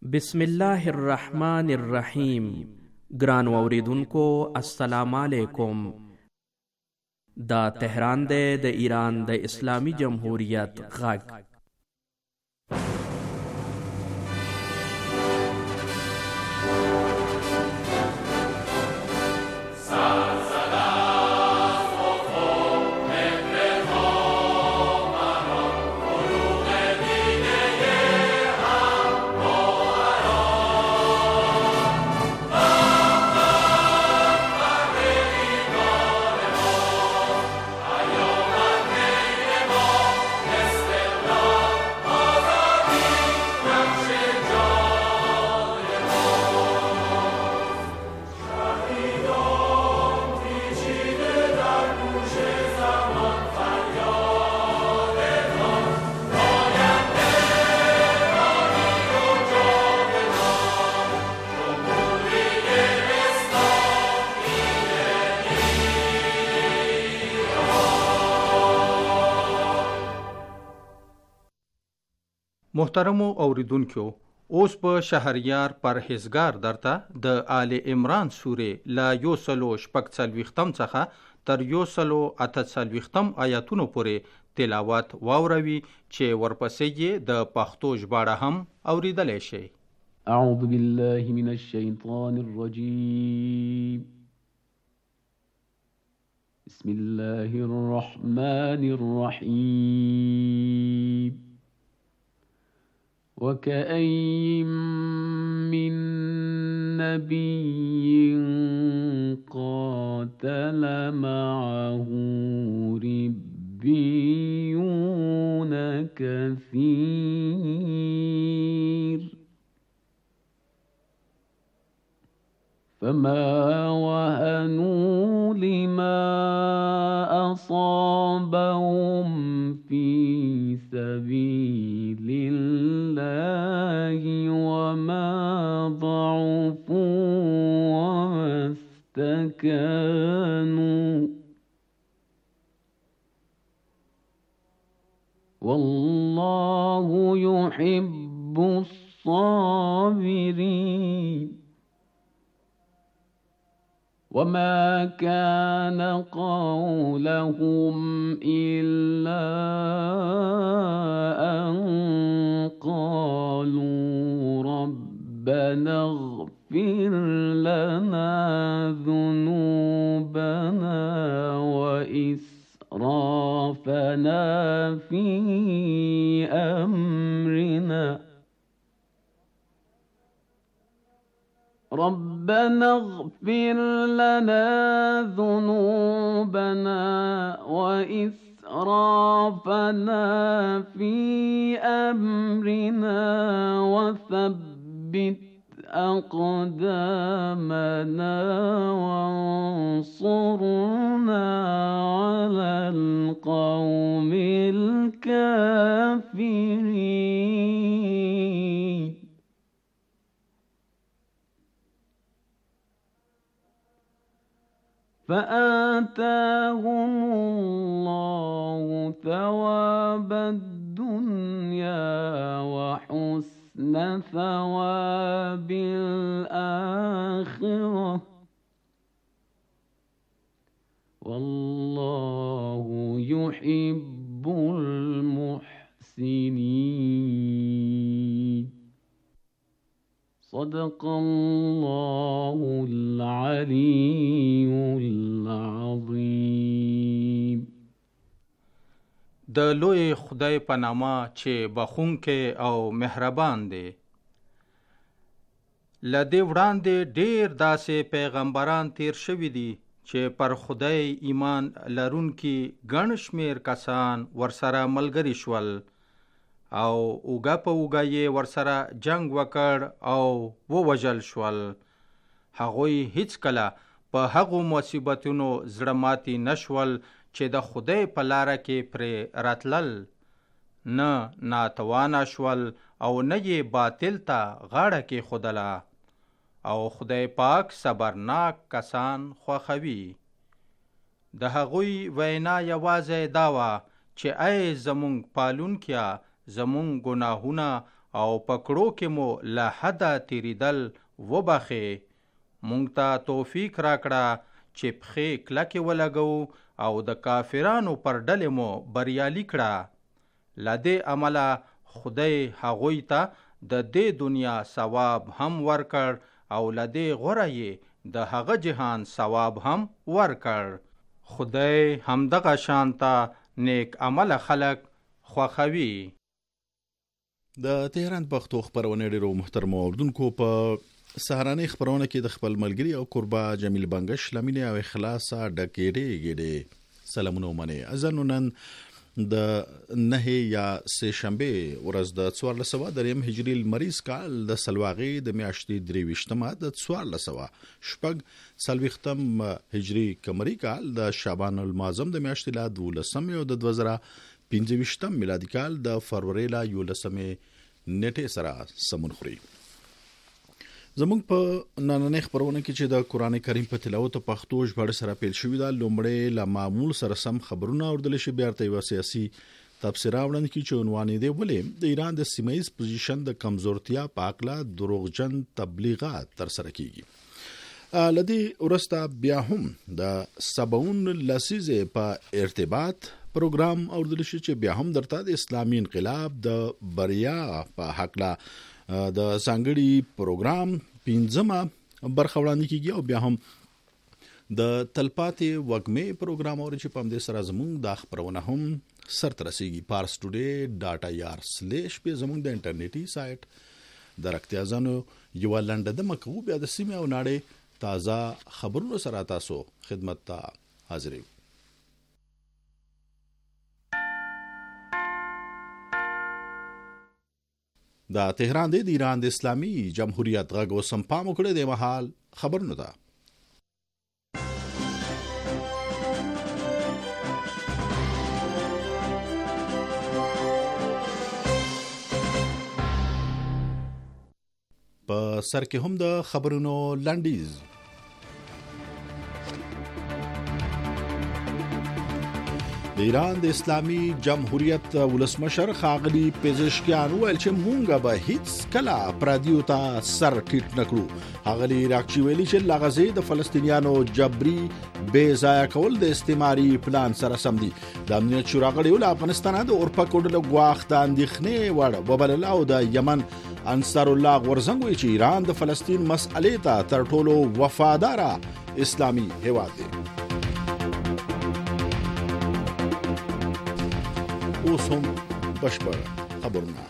بسم الله الرحمن الرحیم. ګران اوریدونکو السلام علیکم. دا تهران دی د ایران د اسلامی جمهوریت غږ. محترمو اوریدونکو، اوس په شهریار پرهیزګار درته د آل عمران سورې لا 146 څخه تر 148 آیاتونو پورې تلاوت واوروي چې ورپسې یې د پښتو ژباړه هم اوریدلی شي. اعوذ بالله من الشیطان الرجیم. بسم الله الرحمن الرحیم. وكأين من نبي قاتل معه ربيون كثير فما وهنوا لما أصابهم في سبيل الله وما ضعفوا وما استكانوا والله يحب الصابرين. وما كان قولهم إلا أن قالوا ربنا اغفر لنا ذنوبنا وإسرافنا في أمرنا ربنا اغفر لنا ذنوبنا وإسرافنا في أمرنا وثبت أقدامنا وانصرنا على القوم الكافرين. فآتاهم الله ثواب الدنيا وحسن ثواب الآخرة والله يحب المحسنين. صدق الله العلي العظيم. د لوی خدای په نامه چې بخښونکی او مهربان دی. له دې وړاندې ډېر داسې پیغمبران تیر شوي دي چې پر خدای ایمان لرونکي ګڼ شمېر کسان ورسره ملګري شول او اوږه په اوږه یې ورسره جنگ وکړ او ووژل شول. هغوی هیڅکله په هغو مصیبتونو زړه ماتي نشول چې د خدای په لاره کې پرې راتلل، نه ناتوانه شول او نه یې باطل ته غاړه کېښودله. او خدای پاک صبرناک کسان خوښوي. د هغوی وینا یوازې دا وه چې ای زمونږ پالونکیا، زمونږ گناهونه او پکړو کې مو له حده تیریدل وبخې. مونږ ته توفیق راکړه چې پښې کلکې ولګو او د کافرانو پر ډلې مو بریالي کړه. له دې عمله خدای هغوی ته د دې دنیا ثواب هم ورکړ او له دې غوره یې د هغه جهان ثواب هم ورکړ. خدای همدغه شانته نیک عمل خلق خوښوي. د تهران پښتو خبرونه ډیرو محترمو اوردونکو په سهارنۍ خبرونه کې د خپل ملګری او قربا جمیل بنگش لمینه او اخلاصا ډکېډې سلامونه ومنه. ازنونن د نه یا سه شنبه ورځ د 1403 هجری المریض کال د سلواغې د میاشتې 23مه د 1400 سلوختم هجری قمری کال د شعبان المعظم د میاشتې لا 12 او د 2025 میلادي کال د فروری لا 11 نیټه سره سمون خوري. زمونږ په نننۍ خبرونه کې چې د قران کریم په تلاوت او پښتو ژباړه سره پیل شوې ده، لومړی له معمول سره سم خبرونه اوردل شي، بیا ته یو سیاسي تبصره وړاندې کی چې عنوان دی ولې د ایران د سیمایي پوزیشن د کمزورتیا په اړه دروغجن تبلیغات تر سره کیږي. لدی ورستا بیا هم د 70 لسیزه په ارتباط پروګرام اوردل شي چې بیا هم درته د اسلامي انقلاب د بریا په حق لا د ځانګړي پروګرام 15مه برخه وړاندې کیږي او بیا هم د تلپاتې وګمې پروګرام اور چې په دې سره زموږ د خبرونه هم سرته رسیږي. parstoday.ir/ په زموږ د انټرنیټي سایت درکتیا ځانو یو لنډه د مکو بیا د سیمه او ناړې تازه خبرونو سره تاسو خدمت ته حاضر یو. د تهران د ایران د اسلامي جمهوریت غږ وسم پام وکړه د محل خبرونه ده. په سر کې هم د خبرونو لنډیز. د ایران د اسلامي جمهوریت ولسمشر ښاغلي پزشکیان ویل چې مونږ به هیڅ کله پردیو ته سر ټیټ نکړو. ښاغلي راکچي ویلي چې له غزې د فلسطینیانو جبري بې ځایه کول د استعماري پلان سره سم دي. د امنیت شورا غړي له افغانستان د اورپکو ډلو ګواښ د اندېښنې وړ وبلله او د یمن انصار الله غورځنګ وایي چې ایران د فلسطین مسئلې ته تر ټولو وفاداره اسلامي هیواد دی. اوس هم بشپړ خبرونه.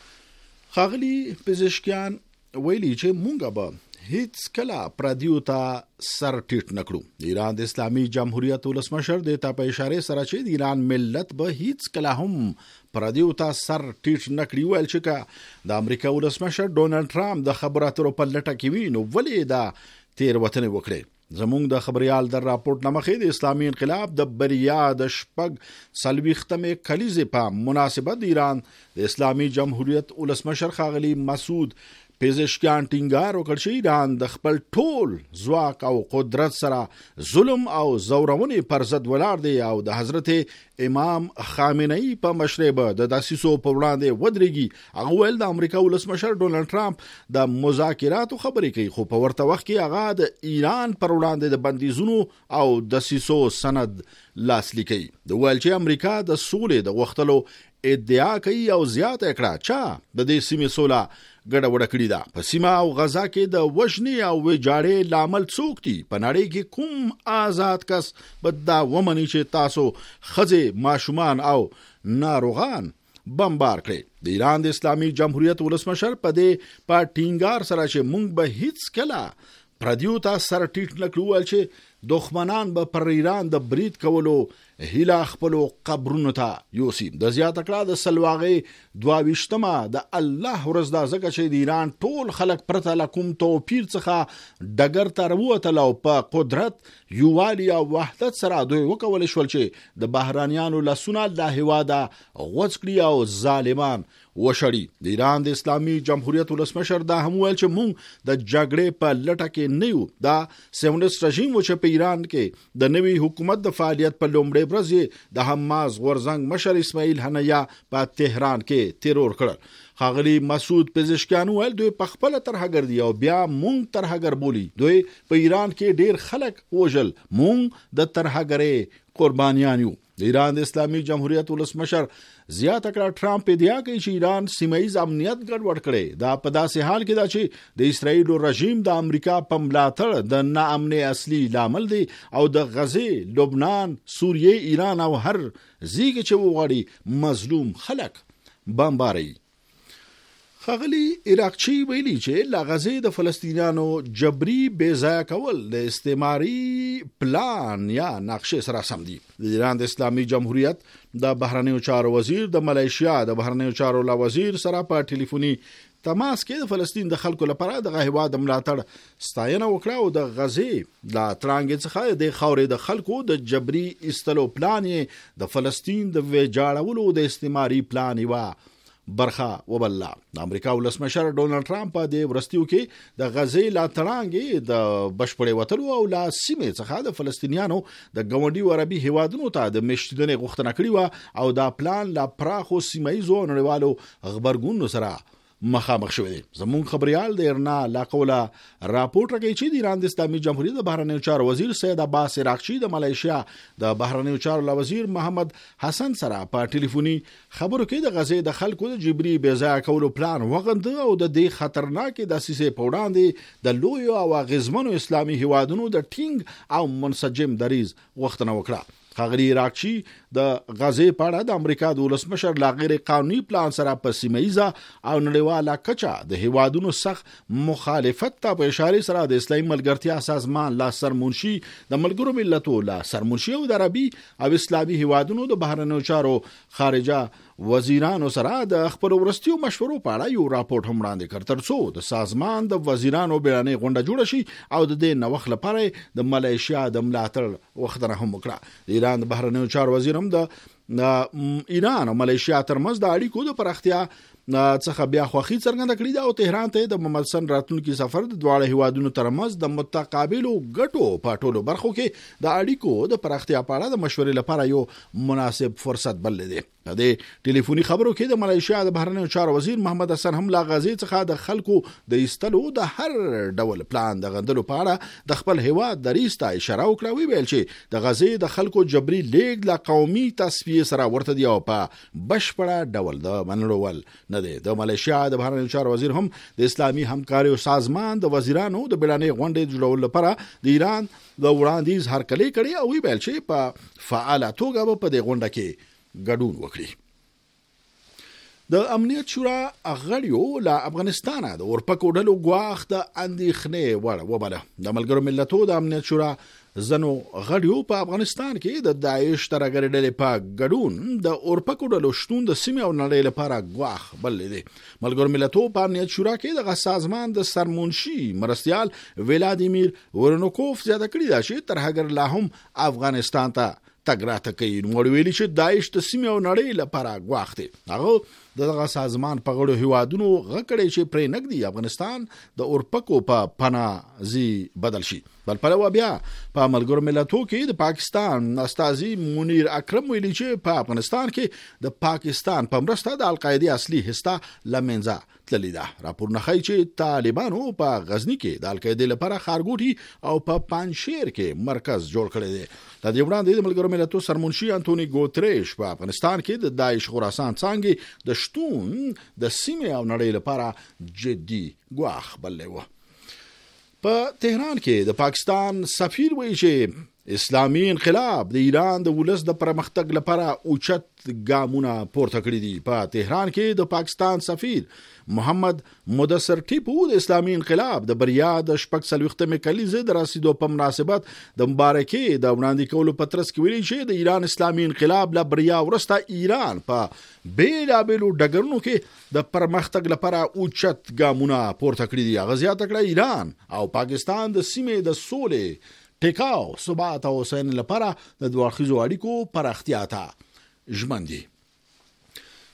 ښاغلي پزشکیان ویلي چې مونږ به هیڅ کله پردیو ته سر ټیټ نکړو. د ایران د اسلامي جمهوریت ولسمشر د ته په اشاره سره چې د ایران ملت به هیڅ کله هم پردیو ته سر ټیټ نکړي. ویل چې د امریکا ولسمشر ډونالد ټرامپ د خبرو اترو په لټه کې وي نو ولې دا تیروتنې وکړي. زمونږ د خبريال در راپورټ نمخې د اسلامي انقلاب د بریا د شپږ سلويختمې کلیزې په مناسبت د ایران د اسلامي جمهوریت ولسمشر ښاغلي مسعود پزشکیان ټینګار وکړ چې ایران د خپل ټول ځواک او قدرت سره ظلم او زورونې پر ضد ولاړ دی او د حضرت امام خامنه‌ای په مشربه د دسیسو په وړاندې ودرېږي. هغه ویل د امریکا ولسمشر ډونالد ټرامپ د مذاکراتو خبرې کوي خو په ورته وخت کې هغه د ایران پر وړاندې د بندیزونو او دسیسو سند لاسلیک کوي. د ویل چې امریکا د سولې د غوښتلو ادعا کوي او زیاته کړه چې د دې سیمې سوله ګډه وډه کړې ده. په سیمه او غزا کې د وژنې او ویجاړې لامل څوک دي؟ په نړۍ کې کوم آزاد کس به دا ومني چې تاسو ښځې ماشومان او ناروغان بمبار کړي؟ د ایران د اسلامي جمهوریت ولسمشر په دې په ټینګار سره چې مونږ به هیڅ کله پردیو ته سر ټیټ نکړو ول چې دښمنان به پر ایران د برید کولو هیله خپلو قبرونو ته یوسي. د زیاته کړه د سلواغې 22مه د الله ورځ ده ځکه چې د ایران ټول خلک پرته له کوم توپیر څخه ډګر ته راووتل او په قدرت یووالي او وحدت سره دوی وکولی شول چې د بهرانیانو لاسونه له هېواده غوڅ کړي او ظالمان وشړي. د ایران د اسلامي جمهوریت ولسمشر دا هم ویل چې مونږ د جګړې په لټه کې نه یو. دا سیونست رژیم و چې په ایران کې د نوي حکومت د فعالیت په لومړي درې ورځې د حماس غورځنګ مشر اسماعیل هنیا په تهران کې تیرور کړل. ښاغلي مسعود پزشکیان ویل دوی په خپل ترهګردي او بیا مونږ ترهګر بولی. دوی په ایران کې ډیر خلک وژل، مونږ د ترهګرۍ قربانیان یو. د ایران د اسلامي جمهوریت ولسمشر زیاته کړه ټرمپ ادعا کوي چې ایران سیمه‌ییز امنیت ګډوډ کړي. دا په داسې حال کې ده چې د اسرائیل رژیم د امریکا په ملاتړ د ناامنۍ اصلي لامل دی او د غزې، لبنان، سوریې، ایران او هر ځای چې وغواړي مظلوم خلک بمباري. ښاغلي عراقچي ویلي چې له غزې د فلسطینیانو جبري بې ځایه کول د استعماري پلان یا نقشې سره سم دي. د ایران د اسلامي جمهوریت د بهرنیو چارو وزیر د ملیشیا د بهرنیو چارو لا وزیر سره په ټلیفوني تماس کې د فلسطین د خلکو لپاره د هیواد د ملاتړ ستاینه وکړه او د غزې لا ترانګ څخه د خاورې د خلکو د جبري استلو پلان د فلسطین د ویجاړولو د استعماري پلان و برخه وبله. د امریکا ولسمشر ډونالد ټرمپ په د ورستیو کې د غزې لا تړانګې د بشپړې وتلو او لا سیمې څخه د فلسطینیانو د ګاونډي عربي هیوادونو ته د مشتیدنې غوښتنه کړې و او دا پلان لا پراخو سیمه‌ییزو نړیوالو خبرګونونو سره مخامخ شوی دی. زموږ خبريال د ارنا لاقوله راپورټ راکوي چې د ایران د اسلامي جمهوریت د بهرنیو چارو وزیر سید عباس عراقچي د ملیشیا د بهرنیو چارو وزیر محمد حسن سره په ټلیفوني خبرو کې د غزې د خلکو د جبري بې ځایه کولو پلان وغند او د دې خطرناکې دسیسې په وړاندې د لوی او اغیزمنو اسلامي هیوادونو د ټینګ او منسجم دریز غوښتنه وکړه. ښاغلي عراقچي د غزې په اړه د امریکا د ولسمشر لا غیر قانوني پلان سره په سیمه‌ییزه او نړیواله کچه د هیوادونو سخت مخالفت ته په اشاره سره د اسلامي ملګرتیا سازمان لا سرمنشي د ملګرو ملتونو لا سرمنشي او د عربي او اسلامي هیوادونو د بهرنیو چارو خارجه وزیرانو سره د خپل ورستیو مشورو په اړه یو راپورټ هم وړاندې کړ ترڅو د سازمان د وزیرانو بیړنۍ غونډه جوړه شي او د دې نوښت لپاره د ملیشیا د ملاتړ وختونه هم وکړه. د ایران د بهرنیو چارو وزیر هم د ایران او ملیشیا ترمنځ د اړیکو د پراختیا څخه بیا خوښي څرګنده کړې ده او تهران ته د محمد حسن راتلونکي سفر د دواړو هیوادونو ترمنځ د متقابلو ګټو په ټولو برخو کې د اړیکو د پراختیا په اړه د مشورې لپاره یو مناسب فرصت بللی دی. د ټلیفوني خبرو کې د ملیشیا د بهرنیو چارو وزیر محمد حسن هم لا غزې څخه د خلکو د ایستلو د هر ډول پلان د غندلو په اړه د خپل هیواد دریځ ته اشاره وکړه. ویل چې د غزې د خلکو جبري لیږد له قومي تصفیې سره ورته دی او په بشپړه ډول د منلو ول نه دی. د ملیشیا د بهرنیو چارو وزیر هم د اسلامي همکاري سازمان د وزیرانو د بیړنۍ غونډې جوړولو لپاره د ایران د وړاندیز هرکلی کړي او ویل چې په فعاله توګه په دې غونډه کې ګډون وکړي. د امنیت شورا غړیو له افغانستان د اورپکو ډلو غواخ د اندېښنې وړ وبله. د ملګرو ملتونو د امنیت شورا زنو غړیو په افغانستان کې د داعش ترهګرۍ ډلې په ګډون د اورپکو ډلو شتون د سیمې او نړۍ لپاره غواخ بللی دی. ملګرو ملتونو په امنیت شورا کې د سازمان د سرمنشي مرستیال ولادیمیر ورنوکوف زیاته کړې ده چې ترهګر لا هم افغانستان ته تګ راته کوي. نو ویلي چې داعش د سیمې او نړۍ لپاره غواخ دی. هغه دغه سازمان په غړو هیوادونو غکړي چې پرې نګدي افغانستان د اورپکو په پناهځي بدل شي. بل پلوه بیا په ملګرو ملتونو کې د پاکستان استازي منیر اکرم ویلي چې په افغانستان کې د پاکستان په مرسته د القاعده اصلي هسته لمنځه تللی ده. راپورونه ښیي چې طالبانو په غزنی کې د القاعده لپاره خارګوټي او په پنجشیر کې مرکز جوړ کړی دی. د دې وړاندې د ملګرو ملتونو سرمنشي انټونی ګوتریش په افغانستان کې د داعش خراسان څنګه د شتون د سیمې او نړۍ لپاره جدي ګواښ بللی و. په تهران کې د پاکستان سفیر وایي چې اسلامي انقلاب د ایران د ولس د پرمختګ لپاره اوچت ګامونه پورته کړی دي. په تهران کې د پاکستان سفیر محمد مدثر ټیپو د اسلامي انقلاب د بریا د شپږ څلوېښتمې کلیزې د رسیدو په مناسبت د مبارکۍ د وړاندې کولو په ترڅ کې ویلي چې د ایران اسلامي انقلاب له بریا وروسته ایران په بیلابیلو ډګرونو کې د پرمختګ لپاره اوچت ګامونه پورته کړي دي. هغه زیاته کړه ایران او پاکستان د سیمې د سولې ټیکاو ثبات او هوساینې لپاره د دوه اړخیزو اړیکو پراختیا ته ژمن دي.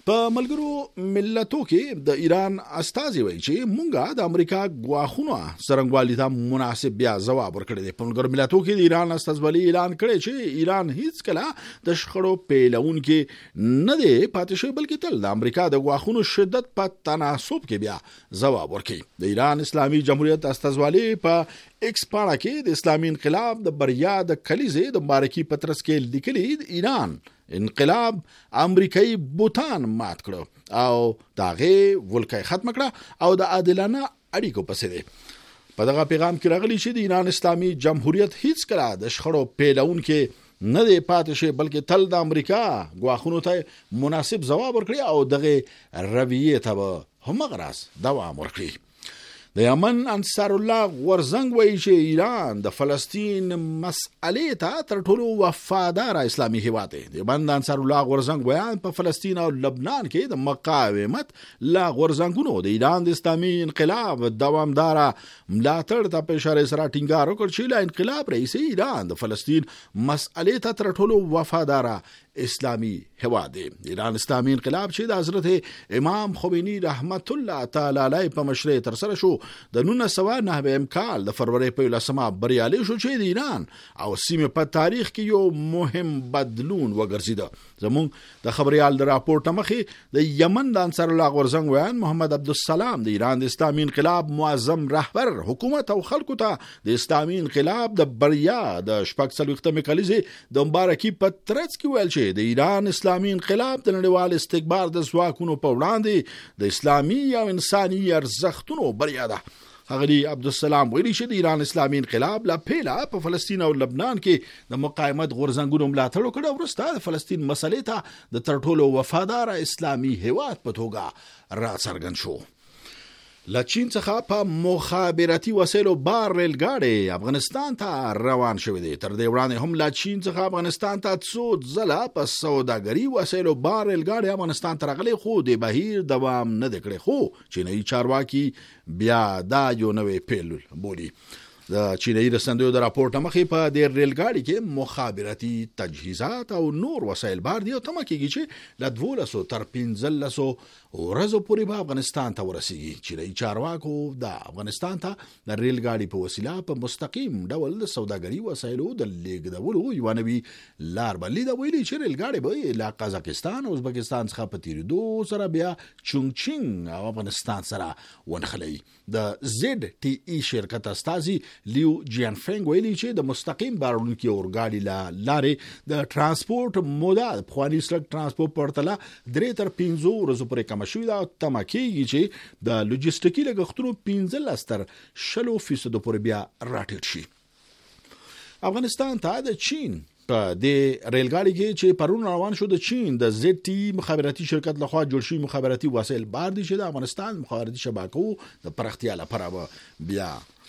په ملګرو ملتو کې د ایران استازي وایي چې مونږه د امریکا غواخونو څرنګوالي ته مناسب بیا ځواب ورکړی دی. په ملګرو ملتو کې د ایران استازولي اعلان کړی چې ایران هیڅ کله د شخړو پیلونکي نه دی پاتې شوی، بلکې تل د امریکا د غواخونو شدت په تناسب کې بیا ځواب ورکړي. د ایران اسلامي جمهوریت استازولي په ایکس پاڼه کې د اسلامي انقلاب د بریا د کلیزې د مبارکي پترس کې لیکلي ایران انقلاب امریکایي بوتان مات کړو او داغه ولکې ختم کړه او د عادلانه اړیکو پسې دی. په دغه پیغام کې راغلی چې د ایران اسلامي جمهوریت هیڅ کله د شخړو پیلونکي نه دی پاتې شي، بلکې تل د امریکا غواخونو ته مناسب ځواب ورکړي او دغه رویه ته هم غراس دوام ورکړي. د یمن انصار الله غورزنګ وایي چې ایران د فلسطین مسئلې ته تر ټولو وفادار اسلامي هیواد دی. د یمن انصار الله غورزنګ وایي په فلسطین او لبنان کې د مقاومت لا غورزنګونو د ایران د اسلامي انقلاب دوامدار ملاتړ ته په اشاره سره ټینګار وکړ چې لا انقلاب رئیس ایران د فلسطین مسئلې ته تر ټولو وفادار اسلامی هواد دی. ایران اسلامی انقلاب چې د حضرت امام خمینی رحمت الله تعالی علیه په مشرۍ تر سره شو د 1909 کال د فروری په 10 بریالي شو چې د ایران او سیمې په تاریخ کې یو مهم بدلون وګرځیده. زموږ د خبريال د راپورټ مخې د یمن د انصار الله غورزنګ ویان محمد عبدالسلام د ایران د اسلامی انقلاب معظم رهبر حکومت او خلکو ته د اسلامی انقلاب د بریا د شپږ څلوېښتمې کلیزې د مبارکي په ترڅ کې ویل چې د ایران اسلامي انقلاب د نړیوال استکبار د ځواکونو په وړاندې د اسلامي او انساني ارزښتونو بریا ده. ښاغلي عبدالسلام ویلي چې د ایران اسلامي انقلاب لا پیله په فلسطین او لبنان کې د مقاومت غورځنګونو ملاتړ وکړ او وروسته د فلسطین مسلې ته د تر ټولو وفادار اسلامي هیواد په توګه راڅرګند شو. له چین څخه په مخابراتي وسایلو بار ریل ګاډي افغانستان ته روان شوی دی. تر دې وړاندې هم له چین څخه افغانستان ته څو ځله په سوداګري وسایلو بار ریل ګاډي افغانستان ته راغلي، خو د بهیر دوام نه دی کړی. خو چینایي چارواکي بیا دا یو نوې پیل بولي. د چینایي رسنیو د راپورټ مخې په دې ریل ګاډي کې مخابراتي تجهیزات او نور وسایل بار دي او تمه کېږي چې له 1200 تر 1500 ورځو پورې به افغانستان ته ورسیږي. چینایي چارواکو د افغانستان ته د ریل ګاډي په وسیله په مستقیم ډول د سوداګري وسایلو د لیږدولو یوه نوې لار بللې ده. ویلي چې ریل ګاډي به له قزاقستان او ازبکستان څخه په تېرېدو سره بیا چونګچینګ او افغانستان سره ونښلوي. د زد ټي ای شرکت استازي لیو جیانفنګ ویلي چې د مستقیم بارونکي اورګاډي لارې د ترانسپورت موده پخواني سړک ترانسپورت پرتله 3 تر 5 ورځو پورې کم شوې ده. تمه کېږي چې د لوجستیکي لګښتونو 15 تر 20% پورې بیا راټیټ شي. افغانستان ته د چین په د ریل ګاډي کې چې پرون روان شو د چین د زد ټي مخابراتي شرکت لخوا جوړ شوی مخابراتي وسایل بار دي چې د افغانستان مخابراتي شبکو د پراختیا لپاره بیا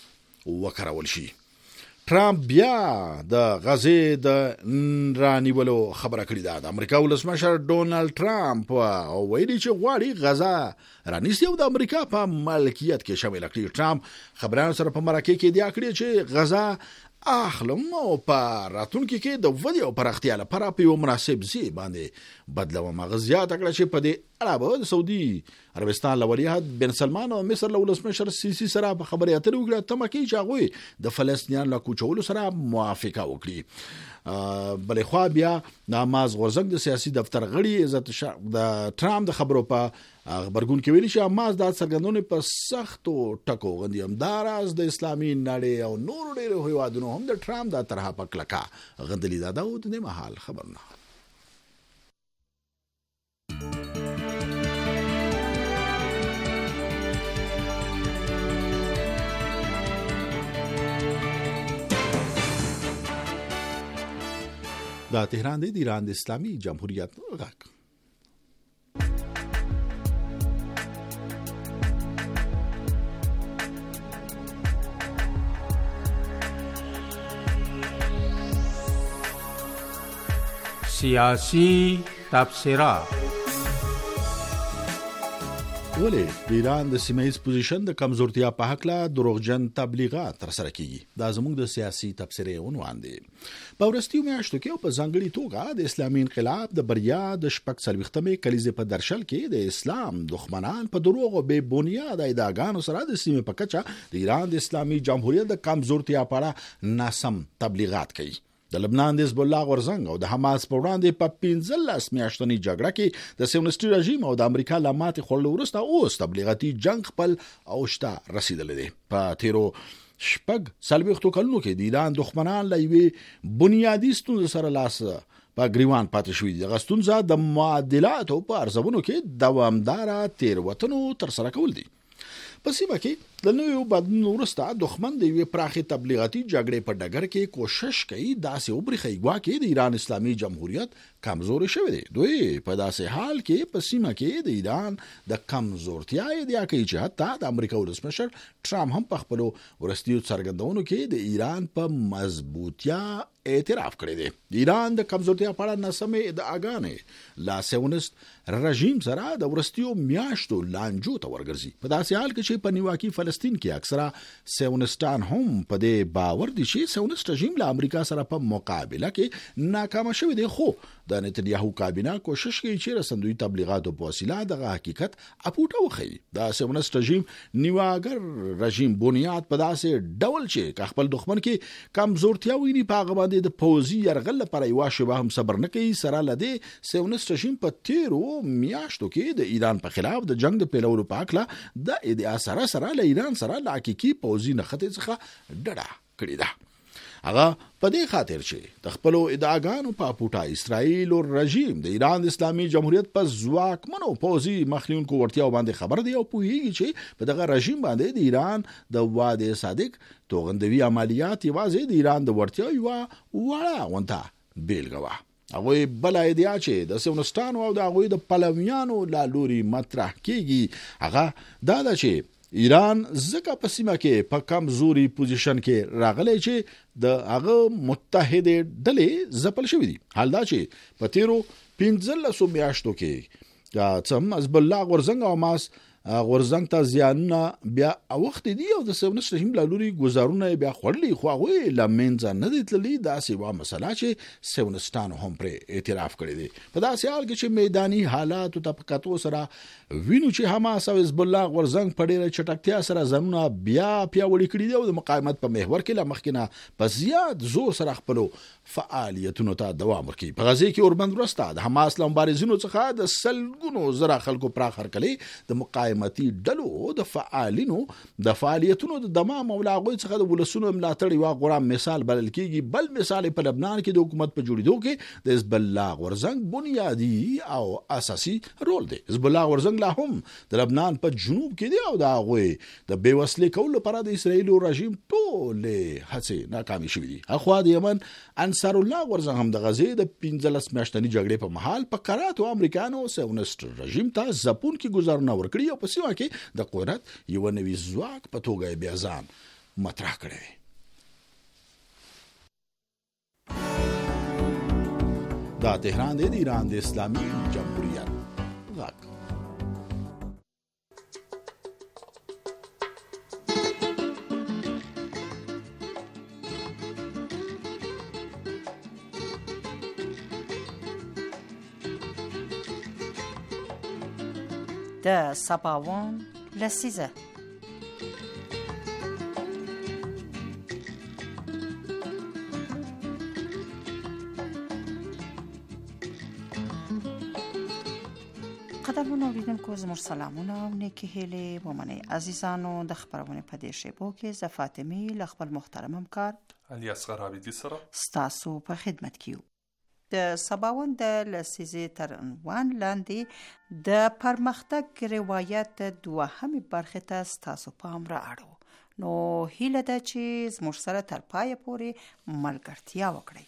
وکړول شي. ټرامپ بیا د غزې د رانیولو خبره کړې ده. د امریکا ولسمشر ډونالد ټرامپ ویلي چې غواړي غزه رانیسي او د امریکا په مالکیت کې شامل کړي. ټرامپ خبرانو سره په مرکه کې ادعا کړې چې غزه اخلم او په راتلونکي کې د ودې او پراختیا لپاره په یو مناسب ځای باندې بدلوم. هغه زیاته کړه چې په دې اړه به د سعودي عربستان له ولیعهد بن سلمان او مصر له ولسمشر سیسي سره په خبرې اترې وکړه. تمه کوي چې هغوی د فلسطینیانو له کوچولو سره موافقه وکړي. بلې خوا بیا ناماز غورزنګ د سیاسي دفتر غړي عزت د ټرامپ د خبرو په خبرګون کې ویلي چې حماس د څرګندونې په سختو ټکو غندي همداراز د اسلامي نړۍ او نور ډېرو هیوادونو هم د ټرامپ د طرحه په کلکه غندلي ده. دا د دې مهال خبرونه دا تهران دی د ایران د اسلامي جمهوریت غږ. سیاسی تبصرات. ولې د ایران د سیمه‌ایز پوزیشن د کمزورتیا په حق لا دروغجن تبلیغات ترسره کیږي؟ دا زموږ د سیاسي تبصرې عنوان دی. په ورستیو میاشتو کې او په ځانګړي توګه د اسلامي انقلاب د بریا د شپږ څلوېښتمې کلیزې په درشل کې د اسلام دښمنان په دروغ او بې بنیاده ادعاګانو سره د سیمې په کچه د ایران د اسلامي جمهوریت د کمزورتیا په اړه ناسم تبلیغات کوي. د لبنان د حزب الله غورځنګ او د حماس په وړاندې په 15 میاشتنۍ جګړه کې د سیونستي رژیم او د امریکا له ماتې خوړلو وروسته اوس تبلیغاتي جنګ خپل اوج ته رسیدلی دی. په تیرو شپږ څلوېښتو کلونو کې د ایران دښمنان له یوې بنیادي ستونزې سره لاس په ګریوان پاتې شوي دي. دغه ستونزه د معادلاتو په ارزونو کې دوامداره تېروتنو ترسره کول دي. په سیمه کې د نویو بدلونونو وروسته دښمن د یوې پراخې تبلیغاتي جګړې په ډګر کې کوشش کوي داسې وبرېښي ګواکې د ایران اسلامي جمهوریت کمزوري شوی دی. دوی په داسې حال کې په سیمه کې د ایران د کمزورتیا ادعا کوي چې حتی د امریکا ولسمشر ټرمپ هم په خپلو وروستیو څرګندونو کې د ایران په مضبوطیا اعتراف کړی دی. د ایران د کمزورتیا په اړه ناسمې ادعاګانې لا سیونست رژیم سره د وروستیو میاشتو لانجو ته ورګرځي. په داسې حال کې چې په نیواکي فلسطین کې اکثره سیونستان هم په دې باور دي چې سیونست رژیم له امریکا سره په مقابله کې ناکامه شوی دی، خو د نتنیاهو کابینه کوشش کوي چې رسندوی تبلیغاتو په وسیله دغه حقیقت اپوټه وښيي. د سیونست رژیم نیواګر رژیم بنیاد په داسې ډول چې خپل دښمن کې کمزورتیا ویني په هغه باندې د پوځي یرغل لپاره یوه شیبه هم صبر نه کوي. سره له دې سیونست رژیم په تیرو میاشتو کې د ایران په خلاف د جنگ د پیلولو په هکله د ادعا سره له ایران سره له حقیقي پوځي نښتې څخه ډډه کړې ده. هغه په دې خاطر چې د خپلو ادعاګانو په اپوټه اسرائیل او رژیم د ایران د اسلامي جمهوریت په ځواکمنو پوځي مخنیونکو وړتیاو باندې خبر دی او پوهیږي چې په دغه رژیم باندې د ایران د وعده صادق توغندوي عملیات یوازې د ایران د وړتیاو یوه وړه غونته بیلګه وه. هغوی بله ادعا چې د سیونستانو او د هغوی د پلویانو له لوري مطرح کیږي هغه دا ده چې ایران ځکه په سیمه کې په کمزوري پوزیشن کې راغلی چې د هغه متحدې ډلې ځپل شوي دي. حال دا چې په تیرو 15 میاشتو کې څه هم حزب الله غورځنګ او حماس غورځنګ ته زیانونه بیا اوښتي دي او د سیونست رژیم له لوري ګزارونه بیا خوړلي، خو هغوی له منځه نه دي تللي. داسې یوه مسله چې سیونستانو هم پرې اعتراف کړی دی. په داسې حال کې چې میداني حالاتو ته په کتو سره وینو چې حماس او حزب الله غورځنګ په ډېره چټکتیا سره ځانونه بیا پیاوړي کړي دي او د مقاومت په محور کې له مخکې نه په زیات زور سره خپلو فعالیتونو ته دوام ورکوي. په غزې کې اوربند وروسته د حماس له مبارزینو څخه د سلګونو زره خلکو پراخ هرکلې د مقاومتي ډلو د فعالینو د فعالیتونو د دمام او له هغوی څخه د ولسونو ملاتړ یوه غوره مثال بلل کېږي. بل مثال په لبنان کې د حکومت په جوړېدو کې د حزب الله غورځنګ بنیادي او اساسي رول دی. حزب الله غورځنګ لا هم د لبنان په جنوب کې دی او د هغوی د بېوسلې کولو لپاره د اسرائیل رژیم ټولې هڅې ناکامې شوي دي. اخوا د یمن انصار الله غورځنګ هم د غزې د 15 میاشتنۍ جګړې په مهال په کراتو امریکانو سیونست رژیم ته ځپونکي ګزارونه ورکړي او په سیمه کې د قدرت یوه نوي ځواک په توګه بیا ځان مطرح کړی دی. دا تهران دی د ایران د اسلامي جمهوریت غږ. د سباوون لسیزه قدرمن اوریدونکو زموږ سلامونه او نیکې هیلې ومنئ. عزیزانو د خپرونې په دې شیبو کې زه فاطمې له خپل محترم همکار علي اصغر عابدي سره ستاسو په خدمت کې یو. د سباوون د لسیزې تر عنوان لاندې د پرمختګ روایت دوهمې برخې ته ستاسو پام را اړوو. نو هیله ده چې زموږ سره تر پایه پورې ملګرتیا وکړئ.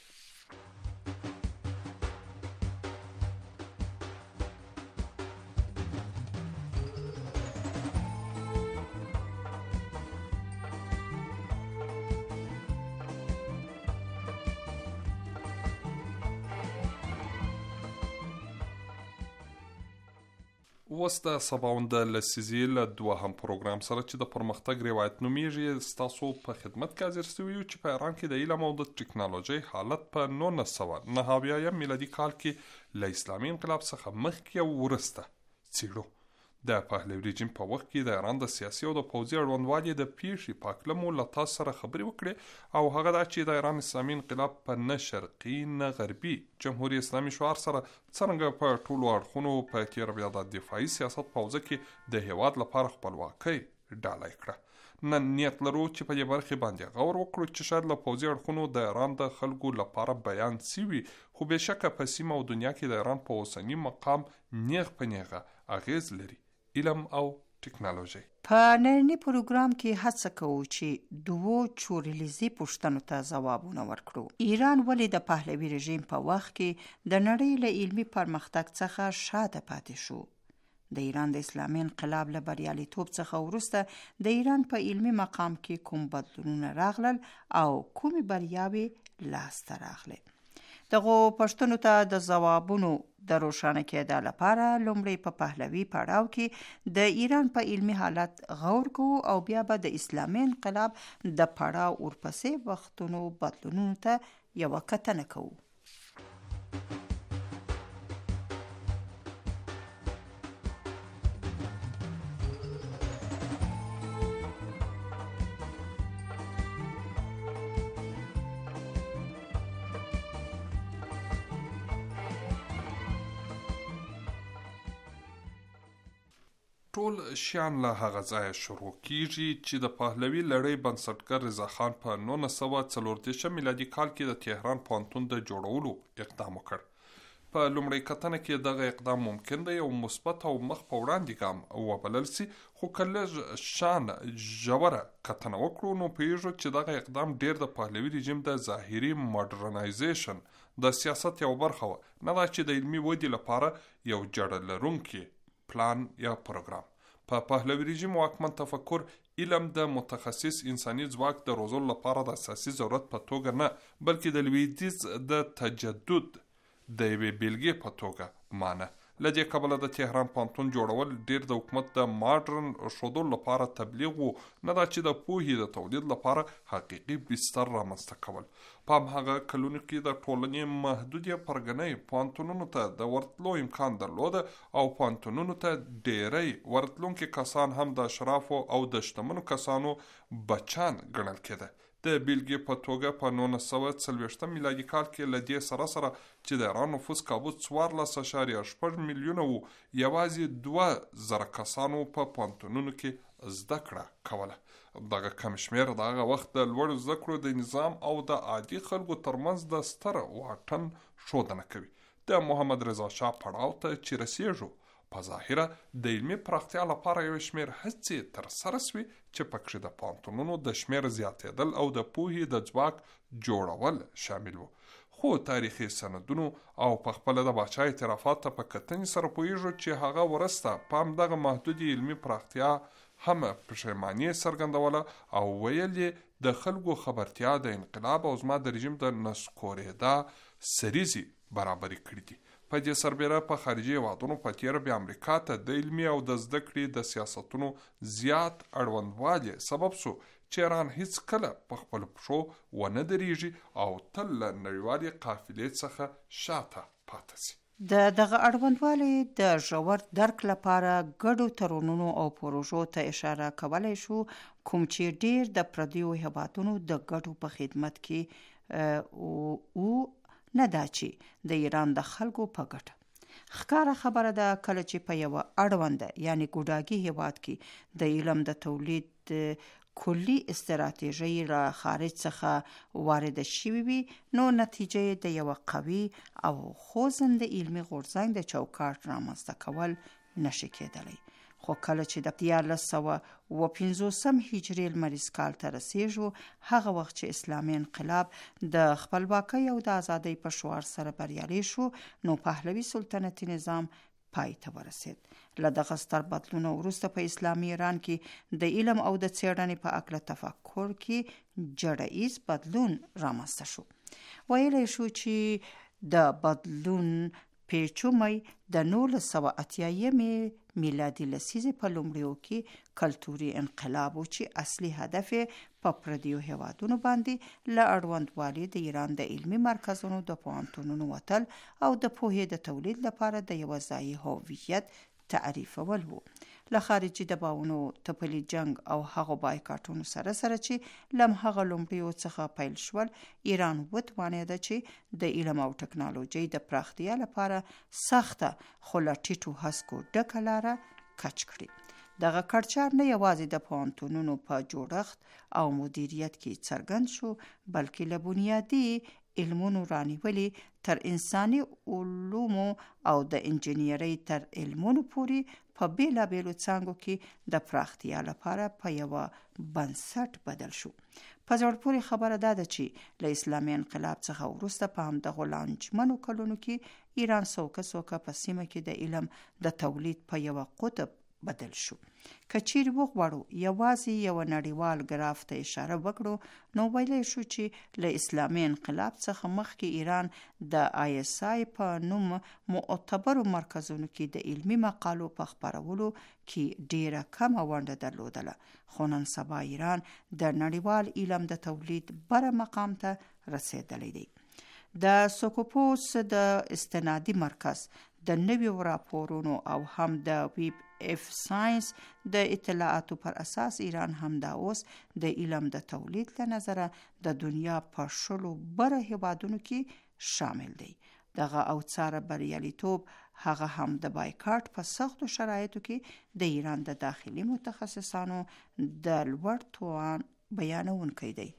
اوس د سباوند د لسیزې له دوهم پروګرام سره چې د پرمختګ روایت نومیږي ستاسو په خدمت کې حاضر شوي یو چې په ایران کې د علم او د ټکنالوژۍ حالت په 1999 میلادي کال کې له اسلامي انقلاب څخه مخکې او وروسته څیړو. د پهلوي رژیم په وخت کې د ایران د سیاسي او د پوځي اړوندوالي د پیښې په اړه مو له تاسو سره خبرې وکړې او هغه دا چې د ایران اسلامي انقلاب په نه شرقي نه غربي جمهوریت اسلامي شعار سره څرنګه په ټولو اړخونو په تیر بیا د دفاعي سیاست په حوزه کې د هیواد لپاره خپلواکۍ ډالۍ کړه. نن نیت لرو چې په دې برخه باندې غور وکړو چې شاید له پوځي اړخونو د ایران د خلکو لپاره بیان سوي خو بهشکه په سیمه او دنیا کې د ایران په اوسنی مقام نیغ په نیغه اغیز لري علم او ټکنالوژي. په نننی پروګرام کې هڅه کوو چې دوو چورلیزي پوښتنو ته ځوابونه ورکړو. ایران ولې د پهلوي رژیم په وخت کې د نړۍ له علمي پرمختګ څخه شاته پاتې شو؟ د ایران د اسلامي انقلاب له بریالیتوب څخه وروسته د ایران په علمي مقام کې کوم بدلونونه راغلل او کومې بریاوې لاسته راغلې؟ دغه پوښتنو ته د ځوابونو د روښانه کېدو لپاره لومړی په پهلوي پړاو کې د ایران په علمي حالت غور کوو او بیا به د اسلامي انقلاب د پړاو ورپسې وختونو بدلونونو ته یوه کتنه کوو. ټول شیان له هغه ځایه شروع کیږي چې د پهلوي لړۍ بنسټګر رضا خان په 1934 میلادي کال کې د تهران پوهنتون د جوړولو اقدام وکړ. په لومړۍ کتنه کې دغه اقدام ممکن دی یو مثبت او مخ په وړاندې ګام وبلل سي، خو که لږ شان ژوره کتنه وکړو نو پوهیږو چې دغه اقدام ډیر د پهلوي رژیم د ظاهري ماډرنایزیشن د سیاست یو برخه وه، نه دا چې د علمي ودې لپاره یو جړه لرونکی پلان یا پروګرام. په پهلوي رژیم واکمن تفکر علم د متخصص انساني ځواک د روزلو لپاره د اساسي ضرورت په توګه نه بلکې د لویدیځ د تجدد د یوې بیلګې په توګه مانه. له دې کبله د تهران پوهنتون جوړول ډیر د حکومت د ماډرن ښودلو لپاره تبلیغ وو، نه دا چې د پوهې د تولید لپاره حقیقي بستر رامنځته کول. په هماغه کلونو کې د ټولنې محدودې پرګنۍ پوهنتونونو ته د ورتلو امکان درلوده او پوهنتونونو ته ډیری ورتلونکي کسان هم د اشرافو او د شتمنو کسانو بچان ګڼل کېده. د بیلګې په توګه په 1940 میلادي کال کې له دې سره سره چې د ایران نفوس کابو 14.6 میلیونه وو، یوازې 2000 کسانو په پوهنتونونو کې زده کړه کوله. دغه کم شمېر دغه وخت د لوړو زده کړو د نظام او د عادي خلکو ترمنځ د ستر واټن ښودنه کوي. د محمد رضا شاه پړاو ته چې رسیږو په ظاهره د علمي پراختیا لپاره یو شمېر هڅې ترسره سوي چې پکې د پوهنتونونو د شمېر زیاتېدل او د پوهې د ځواک جوړول شامل وو. خو تاریخي سندونو او په خپله د باچا اعترافات ته په کتنې سره پوهیږو چې هغه وروسته په همدغه محدودې علمي پراختیا هم پښیماني څرګندوله او ویل یې د خلکو خبرتیا د انقلاب او زما د رژیم د نسکورېدا سریزي برابرې کړي دي. په دې سربیره په خارجي هیوادونو په تېره بیا امریکا ته د علمي او د زده کړې د سیاستونو زیات اړوندوالي سبب سو چې ایران هیڅ کله په خپلو پښو ونه درېږي او تل له نړیوالې قافلې څخه شاته پاتې سي. د دغه اړوندوالي د ژور درک لپاره ګډو تړونونو او پروژو ته اشاره کولی شو، کوم چې ډیر د پردیو هیوادونو د ګټو په خدمت کې او نه دا چې د ایران د خلکو په ګټه. ښکاره خبره ده کله چې په یوه اړونده یعنی ګوډاګي هیواد کې د علم د تولید کلی استراتیژي را خارج څخه وارد شوي وي نو نتیجه د یوه قوي او خوځنده علمي غورځنګ د چوکاټ رامنځته کول نشي کېدلی. خو کله چې د 1450 هجري لمریز کال ته رسیږو، هغه وخت چې اسلامي انقلاب د خپلواکۍ او د ازادۍ په شعار سره بریالی شو نو پهلوي سلطنتي نظام پای ته ورسید. له دغه ستر بدلون وروسته په اسلامي ایران کې د علم او د څېړنې په اړه تفکر کې جړه‌ییز بدلون رامنځته شو. ویلی شو چې د بدلون پیچو می د 1980 میلادي لسیزې په لومړیو کې کلتوري انقلاب چې اصلي هدف په پردیو هیوادونو باندې له اړوندوالي د ایران د علمي مرکزونو د پوهنتونونو وتل او د پوهې د تولید لپاره د یو ځایي هویت تعریفول وو. له خارجي دباونو، تپلي جنگ او هغو بایکاټونو سره چې لمهغه لومړیو څخه پیل شول، ایران وتوانېده چې د علم او ټکنالوژۍ د پراختیا لپاره سخته خو له ټیټو هسکو ډکه لاره کچ کړي. دغه کړچار نه یوازې د پوهنتونونو په جوړښت او مدیریت کې څرګند شو، بلکې له بنیادي علمونو رانیولي تر انساني علومو او د انجینیرۍ تر علمونو پورې په بیلابیلو څانګو کې د پراختیا لپاره په یوه بنسټ بدل شو. په زړه پورې خبره دا ده چې له اسلامي انقلاب څخه وروسته په همدغو لانجمنو کلونو کې ایران څوکه په سیمه کې د علم د تولید په یوه قطب بدل شو. که چیرې وغواړو یوازې یو نړیوال ګراف ته اشاره وکړو، نو ویلی شو چې له اسلامي انقلاب څخه مخکې ایران د ISI په نوم معتبرو مرکزونو کې د علمي مقالو په خپرولو کې ډیره کمه ونډه درلودله، خو نن سبا ایران د نړیوال علم د تولید بره مقام ته رسیدلی دی. د سکوپوس د استنادي مرکز د نویو راپورونو او هم د ویب اف ساينس د اطلاعاتو پر اساس ایران هم دا اوس د علم د تولید له نظره د دنیا په 10 بره هیوادونو کې شامل دی. دغه اوڅاره بریالیتوب هغه هم د بایکاټ په سختو شرایطو کې د ایران د داخلي متخصصانو د لوړ توان بیانونکی دی.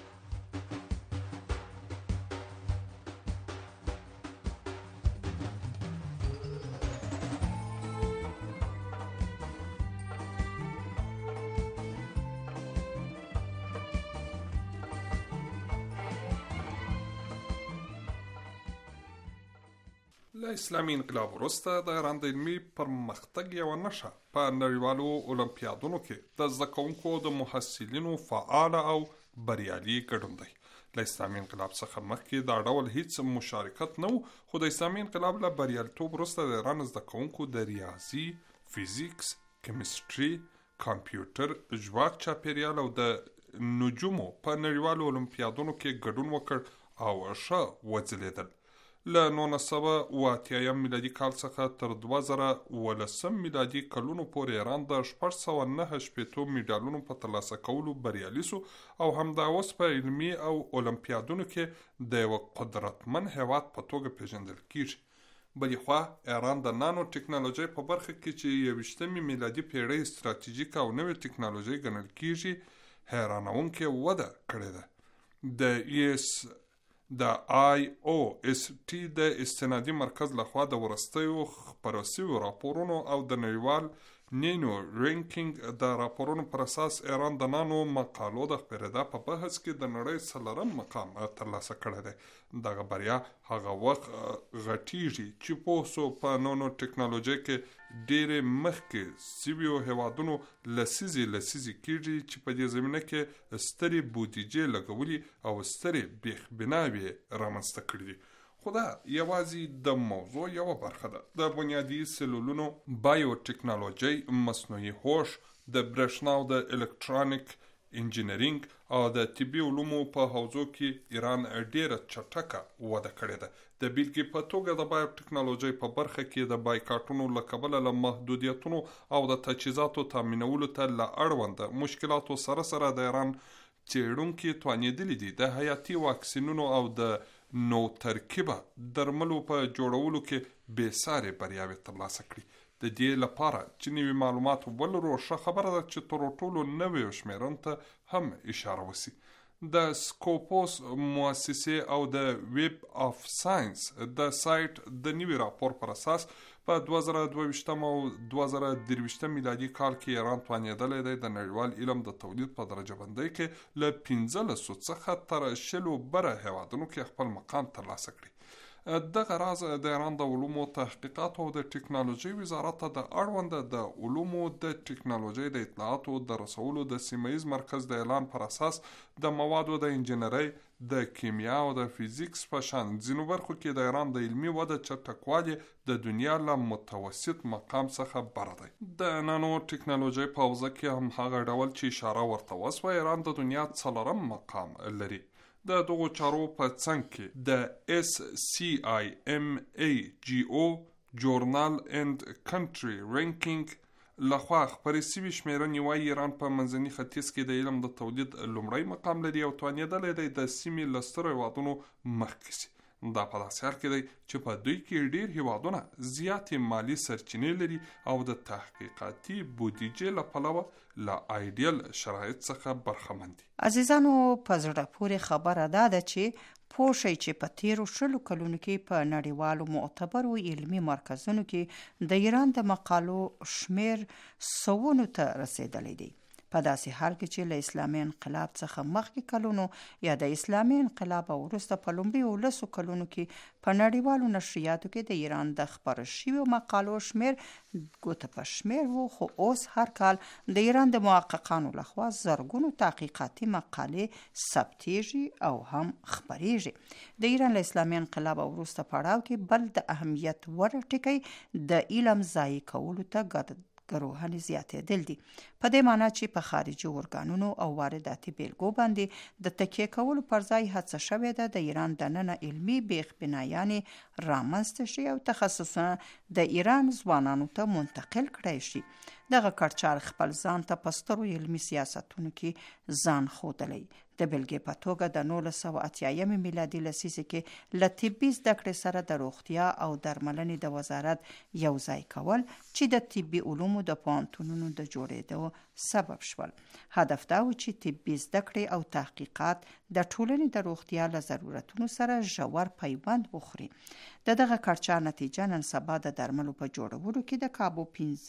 له اسلامي انقلاب وروسته د ایران د علمي پرمختګ یوه نښه په نړیوالو اولمپیادونو کې د زده کوونکو د محصلینو فعال او بریالي ګډون دی. له اسلامي انقلاب څخه مخکې دا ډول هیڅ مشارکت نه و، خو د اسلامي انقلاب له بریالیتوب وروسته د ایران زده کوونکو د ریاضي، فزیکس، کیمستري، کمپیوټر، ژواک چاپیریال او د نجومو په نړیوالو اولمپیادونو کې ګډون وکړ او ښه وځلیدل. له 1980 میلادي کال څخه تر 2019 میلادي کلونو پورې ایران د 609 میډالونو په ترلاسه کولو بریالي سو او همدا اوس په علمي او اولمپیادونو کې د یو قدرتمن هیواد په توګه پیژندل کیږي. بلې خوا ایران د نانو ټکنالوژۍ په برخه کې چې 21 میلادي پیړۍ ستراتیژیک او نوې ټکنالوژۍ ګڼل کیږي حیرانونکې وده کړې ده. د IOST د استنادي مرکز لخوا د ورستیو خپرو شویو راپورونو او د نړیوال نینو رینکینګ د راپورونو پر اساس ایران د نانو مقالو د خپرېدا په بحث کې د نړۍ 4م مقام ترلاسه کړی دی. دغه بریا هغه وخت غټیږي چې پوه په نانو ټکنالوژۍ کې ډېرې مخکې سویو هیوادونو لسیزې کېږي چې په دې زمینه کې سترې بودیجې لګولي او سترې بیخبناوې رامنځته کړي دي. خو دا یوازې د موضوع یوه برخه ده. د بنیادي سلولونو، بایو ټکنالوژۍ، مصنوعي هوش، د برېښنا او د الکترونیک انجینرینګ او د طبي علومو په حوزو کې ایران ډیره چټکه وده کړې ده. د بیلګې په توګه د بایو ټکنالوژۍ په برخه کې د بایکاټونو له کبله له محدودیتونو او د تجهیزاتو تامینولو ته له اړونده مشکلاتو سره د ایران څېړونکي توانېدلي دي د حیاتي واکسینونو او د نو ترکیبه درملو په جوړولو کې بېسارې بریاوې ترلاسه کړي. د دې لپاره چې نوي معلومات ولرو، ښه خبره ده چې تر ټولو نویو شمیرنو ته هم اشاره وسی. د سکوپوس مؤسسې او د ویب اف ساينس د سایت د نوي راپور پر اساس په 2022 او 2023 میلادي کال کې ایران توانېدلی دی د نړیوال علم د تولید په درجه بندۍ کې له 15 څخه تر 10 بره هیوادونو کې خپل مقام ترلاسه کړي. دغه راز د ایران د علومو تحقیقات او د ټکنالوژي وزارت ته د اړوند د علومو د ټکنالوژي د اطلاعاتو د رسولو د سیمه‌ییز مرکز د اعلان پر اساس د موادو د انجنیري د کیمیا او د فزیکس په شان ځینو برخو کې د ایران د علمي وده چټکوالي د دنیا له متوسط مقام څخه بره دی. د نانو ټکنالوژي په حوزه کې هم هغه ډول چې اشاره ورته وسوه، ایران د دنیا 4م مقام لري. د دغو چارو په څنګ کې د SCIMAGO جورنال اند کنټري رینکینګ لخوا خپرې سوي شمیرنې وایي ایران په منځني ختیځ کې د علم د تولید لومړی مقام لري او توانېدلی دی د سیمې له سترو هېوادونو مخکې سي. دا په داسې حال کې دی چې په دوی کې ډیر هېوادونه زیاتې مالی سرچینې لري او د تحقیقاتي بودیجې له پلوه له آیډیل شرایط څخه برخمن دي. عزیزانو، په زړه پورې خبره ده چې پوه شئ چې په تیرو 20 کلونو کې په نړیوالو معتبرو علمي مرکزونو کې د ایران د مقالو شمیر سوونو ته رسیدلی دی. په داسې حال کې چې له اسلامي انقلاب څخه مخکې کلونو یا د اسلامي انقلاب وروسته په لومړیو 10 کلونو کې په نړیوالو نشریاتو کې د ایران د خپرو شویو مقالو شمیر ګوته په شمیر و، خو اوس هر کال د ایران د محققانو لخوا زرګونو تحقیقاتي مقالې ثبتیږي او هم خپریږي. د ایران له اسلامي انقلاب وروسته پړاو کې بل د اهمیت وړ ټکی د علم ضایع کولو ته ګروهن زیاتېدل دي. په دې معنی چې په خارجي ارګانونو او وارداتي بیلګو باندې د تکیه کولو پر ځای هڅه شوې ده د ایران دننه علمي بیخ بنایانې رامنځته شي او تخصصونه د ایران ځوانانو ته منتقل کړای شي. دغه کړچار خپل ځان ته په سترو علمي سیاستونو کې ځان ښودلی. د بلګې په توګه د 1980 میلادي لسیزې کې له طبي زده کړې سره د روغتیا او درملنې د وزارت یو ځای کول چې د طبي علومو د پوهنتونونو د جوړېدو سبب شول. هدف دا و چې طبي زده کړې او تحقیقات د ټولنې د روغتیا له ضرورتونو سره ژور پیوند وخوري. د دغه کړچار نتیجه نن سبا د درملو په جوړولو کې د کابو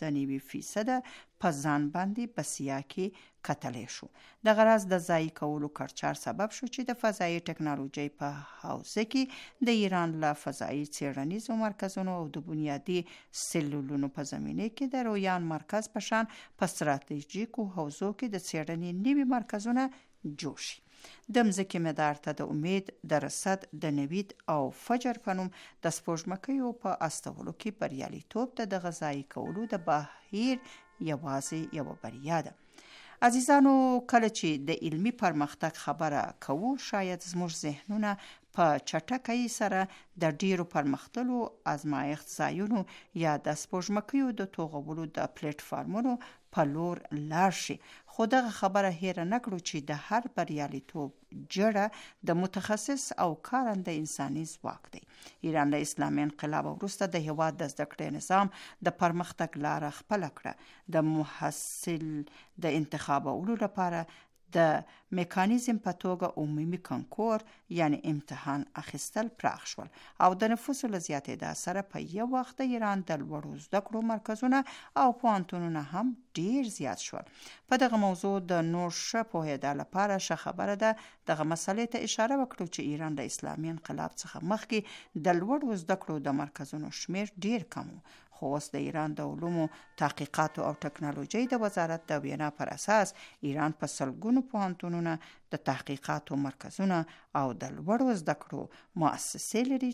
15% په ځان باندې بسیا کې کتلی شو. د غرض د ځای کولو کړچار سبب شو چې د فضایي ټکنالوژي په حوزه کې د ایران له فضایي څیړنیزو مرکزونو او د بنیادي سلولونو په زمینه کې د رویان مرکز په شان په ستراتیژیکو حوزو کې د څیړنې نوي مرکزونه جوړ شي. د مځکې مدار ته د امید، د رصد، د نوید او فجر په نوم د سپوږمکیو په استولو کې بریالیتوب د دغه ځای کولو د بهیر یوازې یوه بریا ده. عزیزانو، کله چې د علمی پرمختګ خبره کوو، شاید زموږ ذهنونه په چټکۍ سره د ډیرو پرمختللو ازمایښت ځایونو یا د سپوږمکیو د توغولو د پلیټ فارمونو په لور لاړ شي. خو دغه خبره هیره نه کړو چې د هر بریالیتوب جړه د متخصص او کارنده انساني ځواک دی. ایران له اسلامي انقلاب وروسته د هیواد د زده کړې نظام د پرمختګ لاره خپله کړه. د محصل د انتخابولو لپاره د میکانیزم په توګه عمومي کنکور یعنی امتحان اخیستل پراخ شول او د نفوسو له زیاتېدا سره په یو وخت د ایران د لوړو زده کړو مرکزونه او پوهنتونونه هم ډیر زیات شول. په دغه موضوع د نور ښه پوهېدا لپاره ښه خبره ده دغه مسئلې ته اشاره وکړو چې ایران د اسلامي انقلاب څخه مخکې د لوړو زده کړو د مرکزونو شمیر ډیر کم و، خو اوس د ایران د علومو تحقیقاتو او ټکنالوژۍ د وزارت د وینا پر اساس ایران په سلګونو پوهنتونونه، د تحقیقاتو مرکزونه او د لوړو زده کړو مؤسسې لري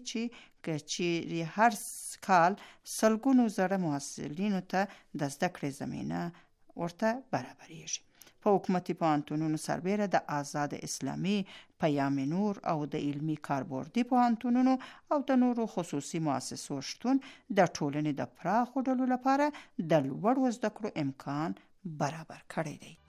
چې هر کال سلګونو زره محصلینو ته د زده کړې زمینه ورته برابریږي. په حکومتي پوهنتونونو سربیره د آزاد اسلامي، پیام نور او د علمی کاربوردي پوهنتونونو او د نورو خصوصي مؤسسو شتون د ټولنې د پراخو ډلو لپاره د لوړو زده کړو امکان برابر کړی دی.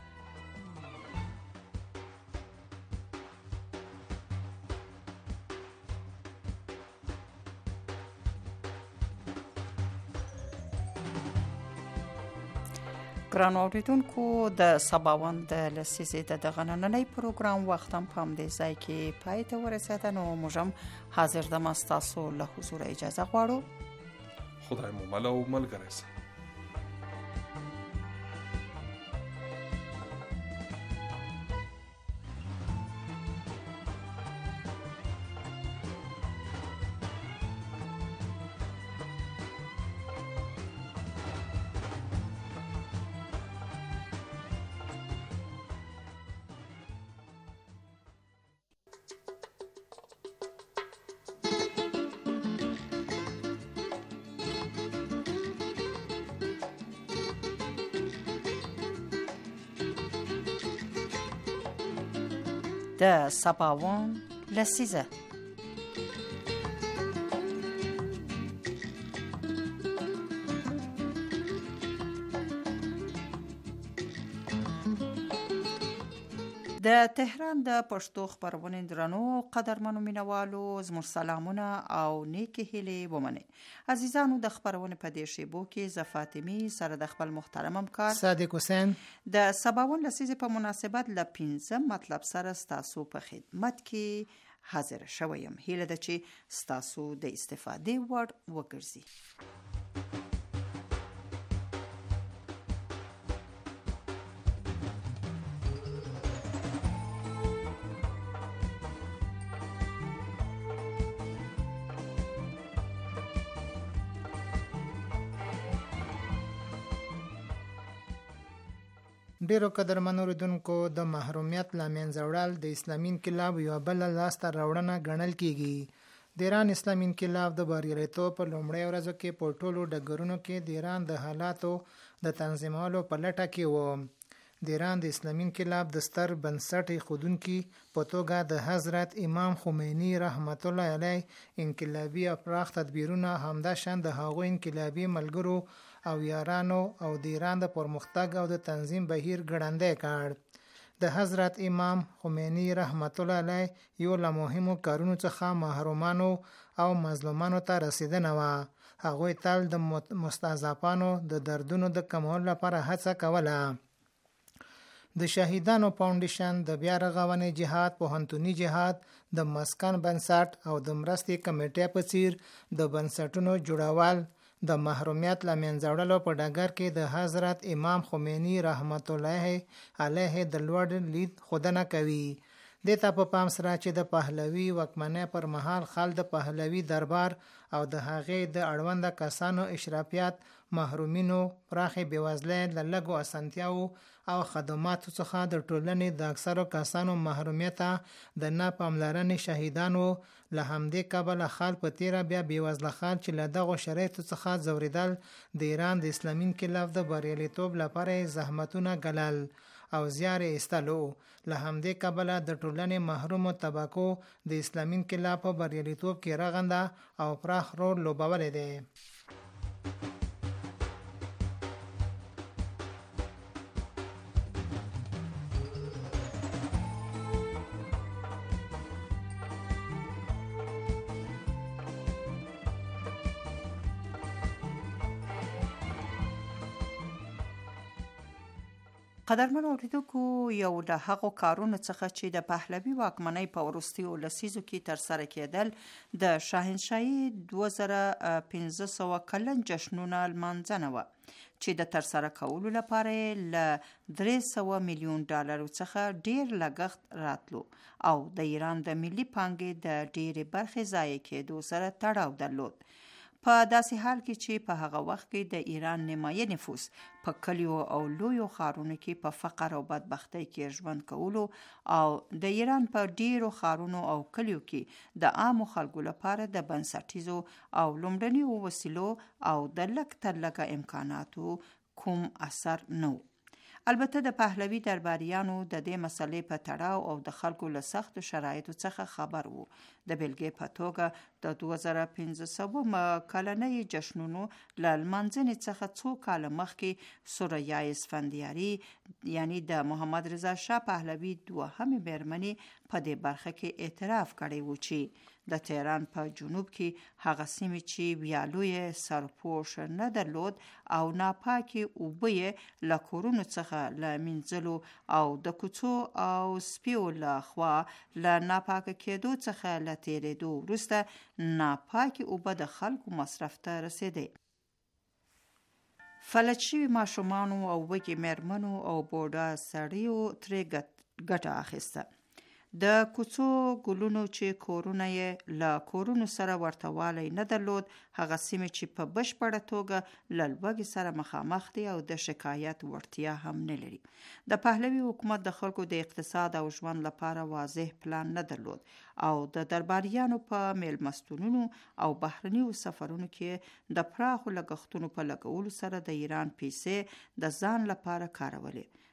ګرانو اوریدونکو، د سباوند لسیزې د دغه نننۍ پروګرام وخت هم په همدې ځای کې پای ته ورسېده. نو موږ هم حاضر دم ستاسو له حضور اجازه غواړو. خدای مو مل او ملګری سه. د سباوون لسیزه. د تهران د پښتو خبرونې درنو قدرمنو مینوالو زموږ سلامونه او نیکی هیلې ومنئ. عزیزانو د خبرونې په دې شیبو کې زه فاطمی سره د خپل محترم همکار صادق حسین د سباوون لسیزې په مناسبت له 5 مطلب سره ستاسو په خدمت کې حاضر شوم. هیله ده چې ستاسو د استفادې وړ وګرځي. ډیرو قدرمنو اوریدونکو د محرومیت له منځه وړل د اسلامي انقلاب یوه بله لاسته راوړنه ګڼل کیږي. د ایران اسلامي انقلاب د بریالیتوب په لومړیو ورځو کې په ټولو ډګرونو کې د ایران د حالاتو د تنظیمولو په لټه کې و. د ایران د اسلامي انقلاب د ستر بنسټ ایښودونکي په توګه د حضرت امام خمیني رحمت الله علیه انقلابي او پراخ تدبیرونه همداشان د هغوی انقلابي ملګرو او یارانو او د ایران د پرمختګ او د تنظیم بهیر ګړندی کړ. د حضرت امام خمیني رحمت الله علیه یو له مهمو کارونو څخه محرومانو او مظلومانو ته رسیدنه وه. هغوی تل د مستضعفانو د دردونو د کمولو لپاره هڅه کوله. د شهیدانو فاونډیشن، د بیا رغونې جهاد، پوهنتوني جهاد، د مسکن بنسټ او د مرستې کمیټې په څیر د بنسټونو جوړول د محرومیت له منځه وړلو په ډګر کې د حضرت امام خمیني رحمت الله علیه د لوړ لید ښودنه کوي. دې ته په پام سره چې د پهلوي واکمنۍ پر مهال خلک د پهلوي دربار او د هغې د اړونده کسانو اشرافیت محرومینو پراخې بېوزلۍ له لږو اسانتیاو او خدماتو څخه د ټولنې د اکثرو کسانو محرومیت د نه پاملرنې شهیدانو له همدې کبله خلک په تیره بیا بېوزله خلک چې له دغو شرایطو څخه ځورېدل د ایران د اسلامي انقلاب د بریالیتوب لپاره زحمتونه ګالل او زیار یې ایستلو. له همدې کبله د ټولنې محرومو طبقو د اسلامي انقلاب په بریالیتوب کې رغنده او پراخ رول لوبولی دی. قدرمنو اوریدونکو، یو له هغو کارونو څخه چې د پهلوي واکمنۍ په وروستیو لسیزو کې ترسره کېدل د شاهنشاهي 2500 کلن جشنونه لمانځنه وه چې د ترسره کولو لپاره له 300 میلیون ډالرو څخه ډیر لګښت راتلو او د ایران د ملي پانګې د ډیرې برخې ضایع کېدو سره تړاو درلود. په داسې حال کې چې په هغه وخت کې د ایران نیمایي نفوس په کلیو او لویو ښارونو کې په فقر او بدبختۍ کې ژوند کولو او د ایران په ډیرو ښارونو او کلیو کې د عامو خلکو لپاره د بنسټیزو او لومړنیو وسیلو او د لږ تر لږه امکاناتو کوم اثر نه و. البته د پهلوي درباریانو د دې مسلې په تړاو او د خلکو له سختو شرایطو څخه خبر وو. د بیلګې په توګه د 2500 کلنۍ جشنونو له لمانځنې څخه څو کاله مخکې سوریه اسفندیاري یعنی د محمد رضا شاه پهلوي دوهمې میرمنې په دې برخه کې اعتراف کړی و چې د تهران په جنوب کې هغه سیمې چې ویالوی سرپوش نه درلود او ناپاکي اوبه یې له کورونو څخه له مینځلو او د کوڅو او سپیو له خوا له ناپاکه کېدو څخه له تېرېدو وروسته ناپاکي اوبه د خلکو مصرف ته رسېدې. فلج شوي ماشومانو او وږي میرمنو او بوډا سړیو ترې ګټه اخیسته. د کوڅو ګلونو چې کورونه یې له کورونو سره ورته والی نه درلود، هغه سیمې چې په بشپړه توګه له لوږې سره مخامخ دي او د شکایت وړتیا هم نه لري. د پهلوي حکومت د خلکو د اقتصاد او ژوند لپاره واضح پلان نه درلود او د درباریانو په میلمستونونو او بهرنیو سفرونو کې د پراخو لګښتونو په لګولو سره د ایران پیسې د ځان لپاره کارولې.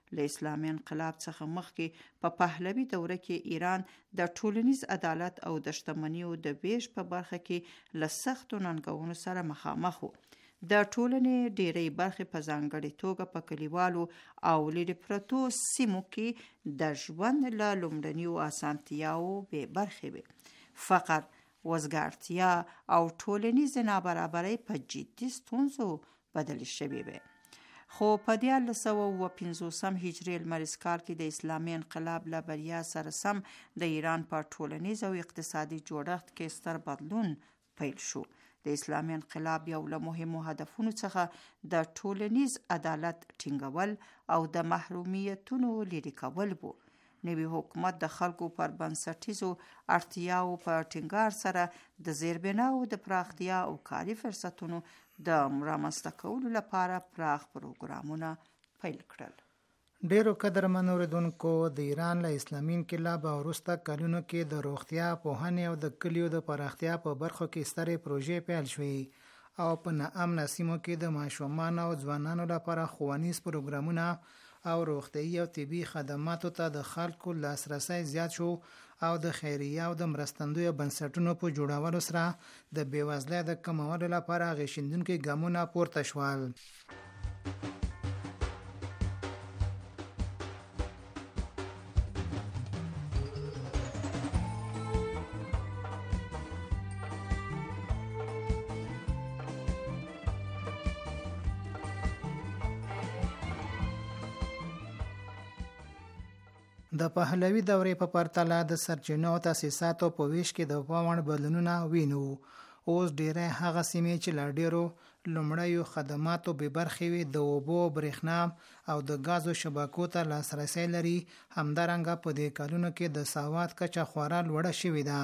له اسلامي انقلاب څخه مخکې په پهلوي دوره کې ایران د ټولنیز عدالت او د شتمنیو د ویش په برخه کې له سختو ننګونو سره مخامخ و. د ټولنې ډېری برخې په ځانګړې توګه په کلیوالو او لرې پرتو سیمو کې د ژوند له لومړنیو اسانتیاوو بې برخې وې. فقر، وزګارتیا او ټولنیز نابرابرۍ په جدي ستونزو بدل شوې وې. خو په 1950 هجري لمریز کال کې د اسلامي انقلاب له بریا سره سم د ایران په ټولنیز او اقتصادي جوړښت کې ستر بدلون پیل شو. د اسلامي انقلاب یو له مهمو هدفونو څخه د ټولنیز عدالت ټینګول او د محرومیتونو لرې کول وو. نوی حکومت د خلکو پر بنسټیزو اړتیاو په ټینګار سره د زیربناو د پراختیا او کاري فرصتونو د رامنځته کولو لپاره پراخ پروګرامونه پیل کړل. ډیرو قدرمنو اوریدونکو، د ایران له اسلامي انقلاب وروسته کلونو کې د روغتیا، پوهنې او د کلیو د پراختیا په برخو کې سترې پروژې پیل شوې او په ناامنه سیمو کې د ماشومانو او ځوانانو لپاره ښوونیز پروګرامونه او روغتیايي او طبي خدماتو ته د خلکو لاسرسی زیات شو او د خیریه او د مرستندویو بنسټونو په جوړولو سره د بېوزلۍ د کمولو لپاره غیشندونکي ګامونه پورته شول. د پهلوي دورې په پرتله د سرچینو او تاسیساتو په ویش کې د پاموړ بدلونونه وینو. اوس ډیری هغه سیمې چې لا ډیرو لومړیو خدماتو به برخې وي د اوبو، برېښنا او د غازو شبکو ته لاسرسی لري، همدارنګه په دې کلونو کې د سواد کچه خورا لوړه شوې ده.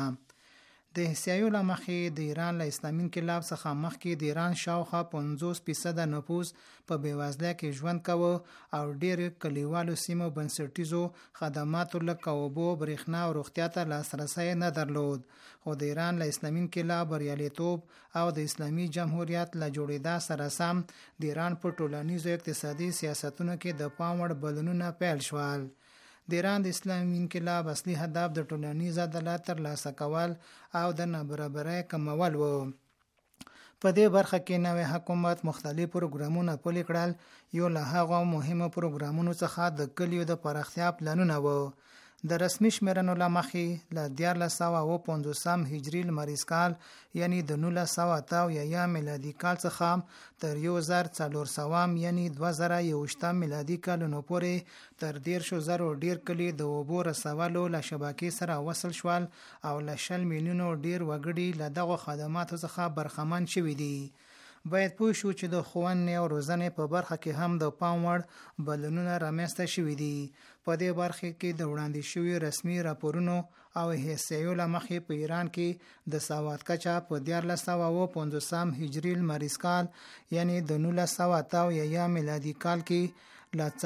د احصایو له مخې د ایران له اسلامي انقلاب څخه مخکې د ایران شاوخوا 50% نفوس په بېوزلۍ کې ژوند کاوه او ډېر کلیوالو سیمو بنسټیزو خدماتو لکه اوبو، برېښنا او روغتیا ته لاسرسی نه درلود. خو د ایران له اسلامي انقلاب بریالیتوب او د اسلامي جمهوریت له جوړېدا سره سم د ایران په ټولنیزو اقتصادي سیاستونو کې د پام وړ بدلونونه پیل شول. د ایران د اسلامي انقلاب اصلي هدف د ټولنیز عدالت ترلاسه کول او د نابرابرۍ کمول و. په دې برخه کې نوی حکومت مختلف پروګرامونه پلي کړل. یو له هغو مهمو پروګرامونو څخه د کلیو د پراختیا پلانونه و. د رسمي شمیرنو له مخې له 1450 هجري لمریز کال یعنی د 1900 میلادي کال څخه تر 1400 یعنی 2021 میلادي کالونو پورې تر 100,000 ډیر کلی د اوبو رسولو له شبکې سره وصل شول او له 10 میلیونو ډیر وګړي له دغو خدماتو څخه برخمن شوي دي. باید پوه شو چې د ښوونې او روزنې په برخه کې هم د پام وړ بدلونونه رامنځته شوي دي. په دې برخه کې د وړاندې شوي رسمي راپورونو او احصایو له مخې په ایران کې د سواد کچه په 1450 هجري لمریز کال یعنی د 1900 میلادي کال کې له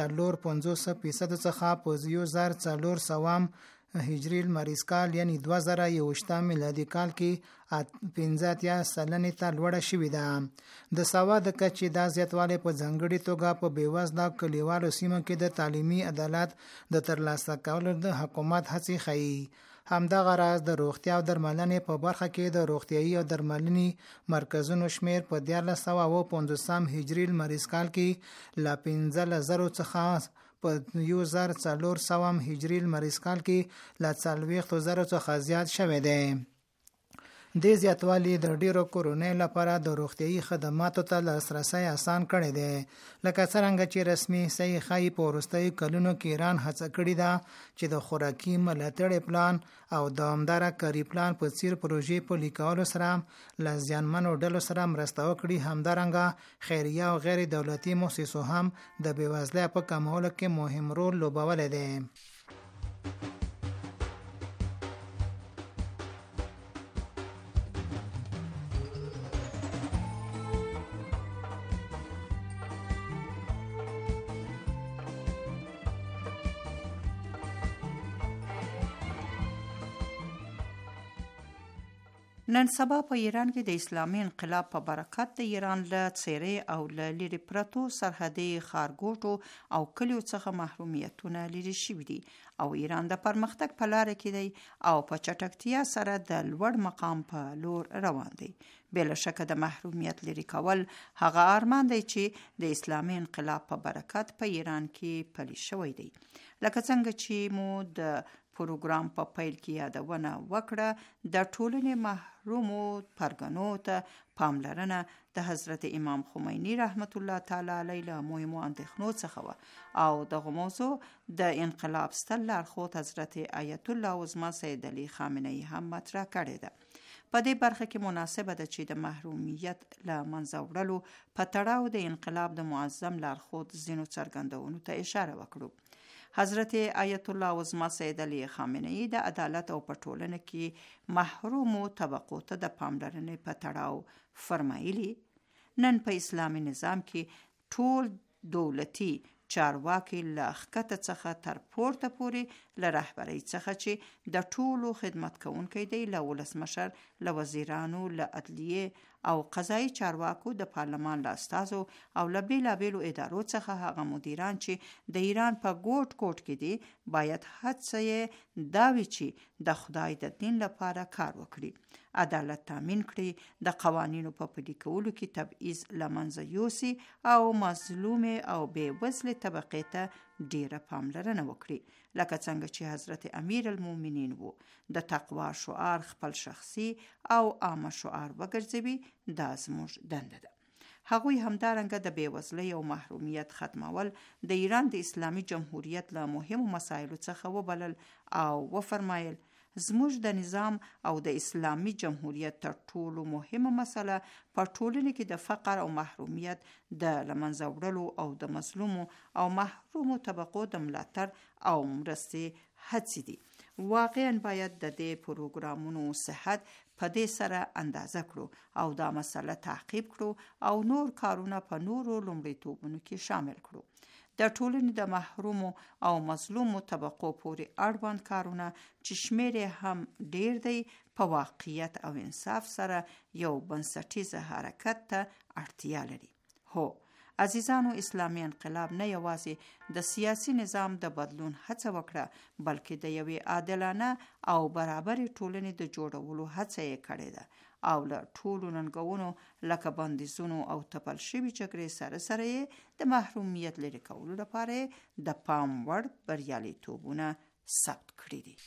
4.50% څخه په 1400 هجري لمریز کال یعنی 2021 میلادي کال کې 15% ته لوړه شوې ده. د سواد کچې دا زیاتوالی په ځانګړې توګه په بېوزله کلیوالو سیمو کې د تعلیمي عدالت د ترلاسه کولو د حکومت هڅې ښيي. همدغه راز د روغتیا او درملنې په برخه کې د روغتیايي او درملنې مرکزونو شمیر په 1450 هجري لمریز کال کې له 15,000 څخه په 1400 هجري لمریز کال کې له 40,000 څخه زیات شوی دی. د زیاتوالی د ډیرو کورونې لپاره د روغتیايي خدماتو ته لاسرسی آسان کړی دی. لکه څرنګه چې رسمي صحیح ښایي په وروستیو کلونو کې ایران هڅه کړې ده چې د خوراکي ملاتړ پلان او دوامداره کاري پلان په څیر پروژې پلي کولو سره له زیانمنو ډلو سره مرسته وکړي. همدارنګه خیریه او غیر دولتي مؤسسو هم د بېوزلۍ په کمولو کې مهم رول لوبولی دی. نن سبا په ایران کې د اسلامي انقلاب په برکت د ایران له څیرې او له لرې پرتو سرحدي ښارګوټو او کلیو څخه محرومیتونه لرې شوي دي او ایران د پرمختګ په لاره کې دی او په چټکتیا سره د لوړ مقام په لور روان دی. بلا شکه د محرومیت لرې کول هغه ارمان دی چې د اسلامي انقلاب په برکت په ایران کې پلی شوی دی. لکه څنګه چې مو د پروګرام په پیل کې یادونه وکړه، د ټولنې محرومو پرګنو ته پاملرنه د حضرت امام خمینی رحمت الله تعالی علیه له مهمو اندېښنو څخه و او دغه موضوع د انقلاب ستر لارښود حضرت آیت الله عظمه سید علي خامنه ای هم مطرح کړې ده. په دې برخه کې مناسبه ده چې د محرومیت له منځه وړلو په تړاو د انقلاب د معظم لارښود ځینو څرګندونو ته اشاره وکړو. حضرت آیت الله عظمه سید علي خامنه ای د عدالت او په ټولنه کې محرومو طبقو ته د پاملرنې په تړاو فرمایلی، نن په اسلامي نظام کې ټول دولتي چارواکي له ښکته څخه تر پورته پورې له رهبرۍ څخه چې د ټولو خدمت کوونکی دی، له ولسمشر، له وزیرانو، له عدلیې او قضایي چارواکو، د پارلمان له استازو او له بیلابیلو ادارو څخه هغه مدیران چې د ایران په ګوټ ګوټ کې دي باید هڅه یې دا وي چې د خدای د دین لپاره کار وکړي، عدالت تامین کړي، د قوانینو په پلي کولو کې تبعیض له منځه یوسي او مظلومې او بې وزلې طبقې ته ډیره پاملرنه وکړي. لکه څنګه چې حضرت امیر المؤمنین وو، د تقوا شعار خپل شخصي او عامه شعار وګرځوي، دا زموږ دنده ده. هغوی همدارنګه د بېوزلۍ او محرومیت ختمول د ایران د اسلامي جمهوریت له مهمو مسایلو څخه وبلل او وفرمایل زموږ د نظام او د اسلامي جمهوریت تر ټولو مهمه مسله په ټولنه کې د فقر او محرومیت د له منځه وړلو او د مظلومو او محرومو طبقو د ملاتړ او مرستې هڅې دي. واقعا باید د دې پروګرامونو صحت په دې سره اندازه کړو او دا مسله تعقیب کړو او نور کارونه په نورو لومړیتوبونو کې شامل کړو. د ټولنې د محرومو او مظلومو طبقو پورې اړوند کارونه چې شمیر هم ډیر دی په واقعیت او انصاف سره یو بنسټیز حرکت ته اړتیا لري. هو عزیزانو، اسلامي انقلاب نه یوازې د سیاسي نظام د بدلون هڅه وکړه بلکې د یوې عادلانه او برابرې ټولنې د جوړولو هڅه یې کړې ده او له ټولو ننګونو لکه بندیزونو او تپل شوي جګړې سره سره یې د محرومیت لرې کولو لپاره د پام وړ بریالیتوبونه ثبت کړي دي.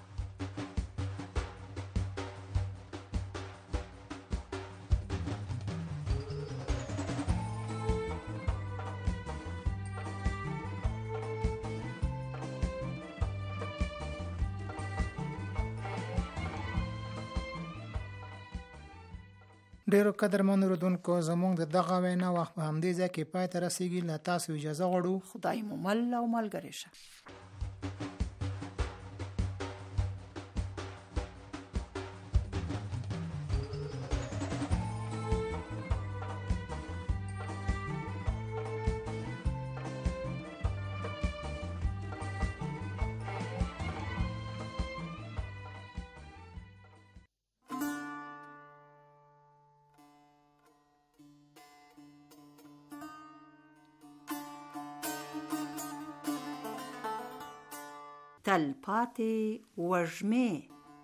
ډیرو قدرمنو اوریدونکو، زموږ د دغه وینا وخت په همدې ځای کې پای ته رسیږي. له تاسو اجازه غواړو. خدای مو مل او ملګری شه. تلپاتې وږمې.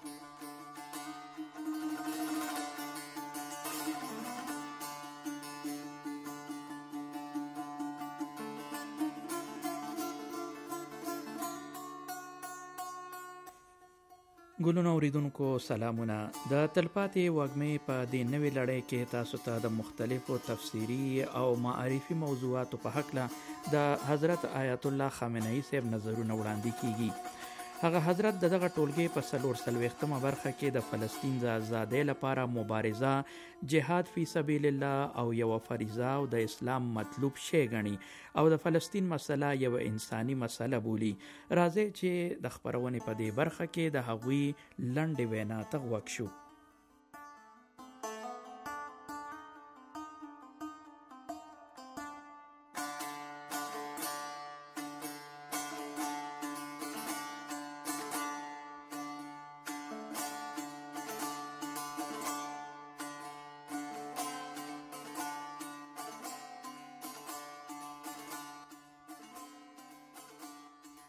ګلونو اوریدونکو سلامونه. د تلپاتې وږمې په دې نوې لړۍ کې تاسو ته د مختلفو تفسیری او معرفي موضوعاتو په هکله د حضرت آیت الله خامنه ای صاحب نظرونه وړاندې کیږي. هغه حضرت دغه ټولګي په 440مه برخه کې د فلسطین د آزادۍ لپاره مبارزه، جهاد فی سبیل الله او یو فریضه او د اسلام مطلوب شی غني او د فلسطین مسله یو انساني مسله بولی. راځي چې د خبرونې په دې برخه کې د هغوی لنډې وینا ته غوږ شو.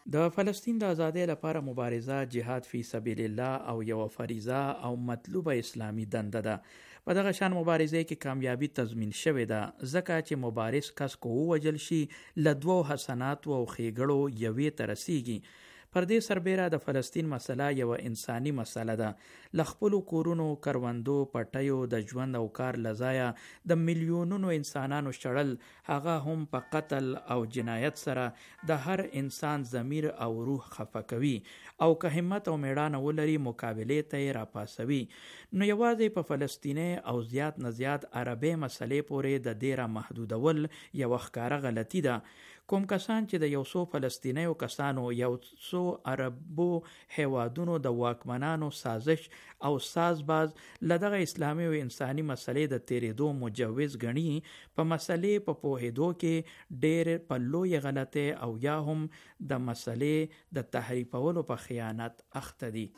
د فلسطین د ازادۍ لپاره مبارزه جهاد فی سبیل الله او یو فریضه او مطلوبه اسلامی دنده ده. په دغه شان مبارزه کې کامیابی تضمین شوې ده ځکه چې مبارز کس کو وجل شي له دوو حسنات او خېګړو یوې ته رسیږي. پر دې سربیره د فلسطین مسله یو انساني مسله ده. له خپلو کورونو، کروندو، پټیو د ژوند او کار لزایا د میلیونونو انسانانو شړل، هغه هم په قتل او جنایت سره د هر انسان ضمیر او روح خفه کوي او که همت او میړانه ولري مقابله ته راپاسوي. نو یوازې په فلسطیني او زیات نه زیات عربي مسلې پورې د دې را محدودول یو ښکاره غلطي ده. کوم کسان چې د یو څو فلسطینیو کسانو یو څو عربو هیوادونو د واکمنانو سازش او سازباز لدغه اسلامي او انساني مسلې د تیریدو مجوز غني، په مسلې په پوهېدو کې ډېر په لوی غلطه او یا هم د مسلې د تحریفولو په خیانت اخته دي.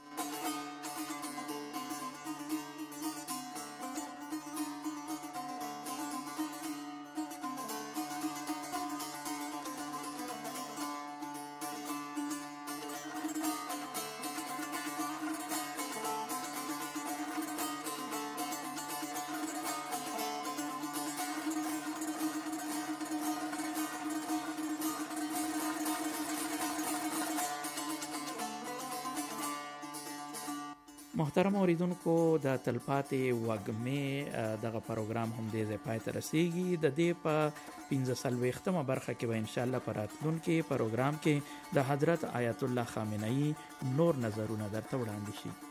محترم اوریدونکو، د تلپاتې وږمې دغه پروګرام هم دې ځای پای ته رسیږي. د دې په 45مه برخه کې به انشاءالله په راتلونکي پروګرام کې د حضرت آیت الله خامنه‌ای نور نظرونه درته وړاندې شي.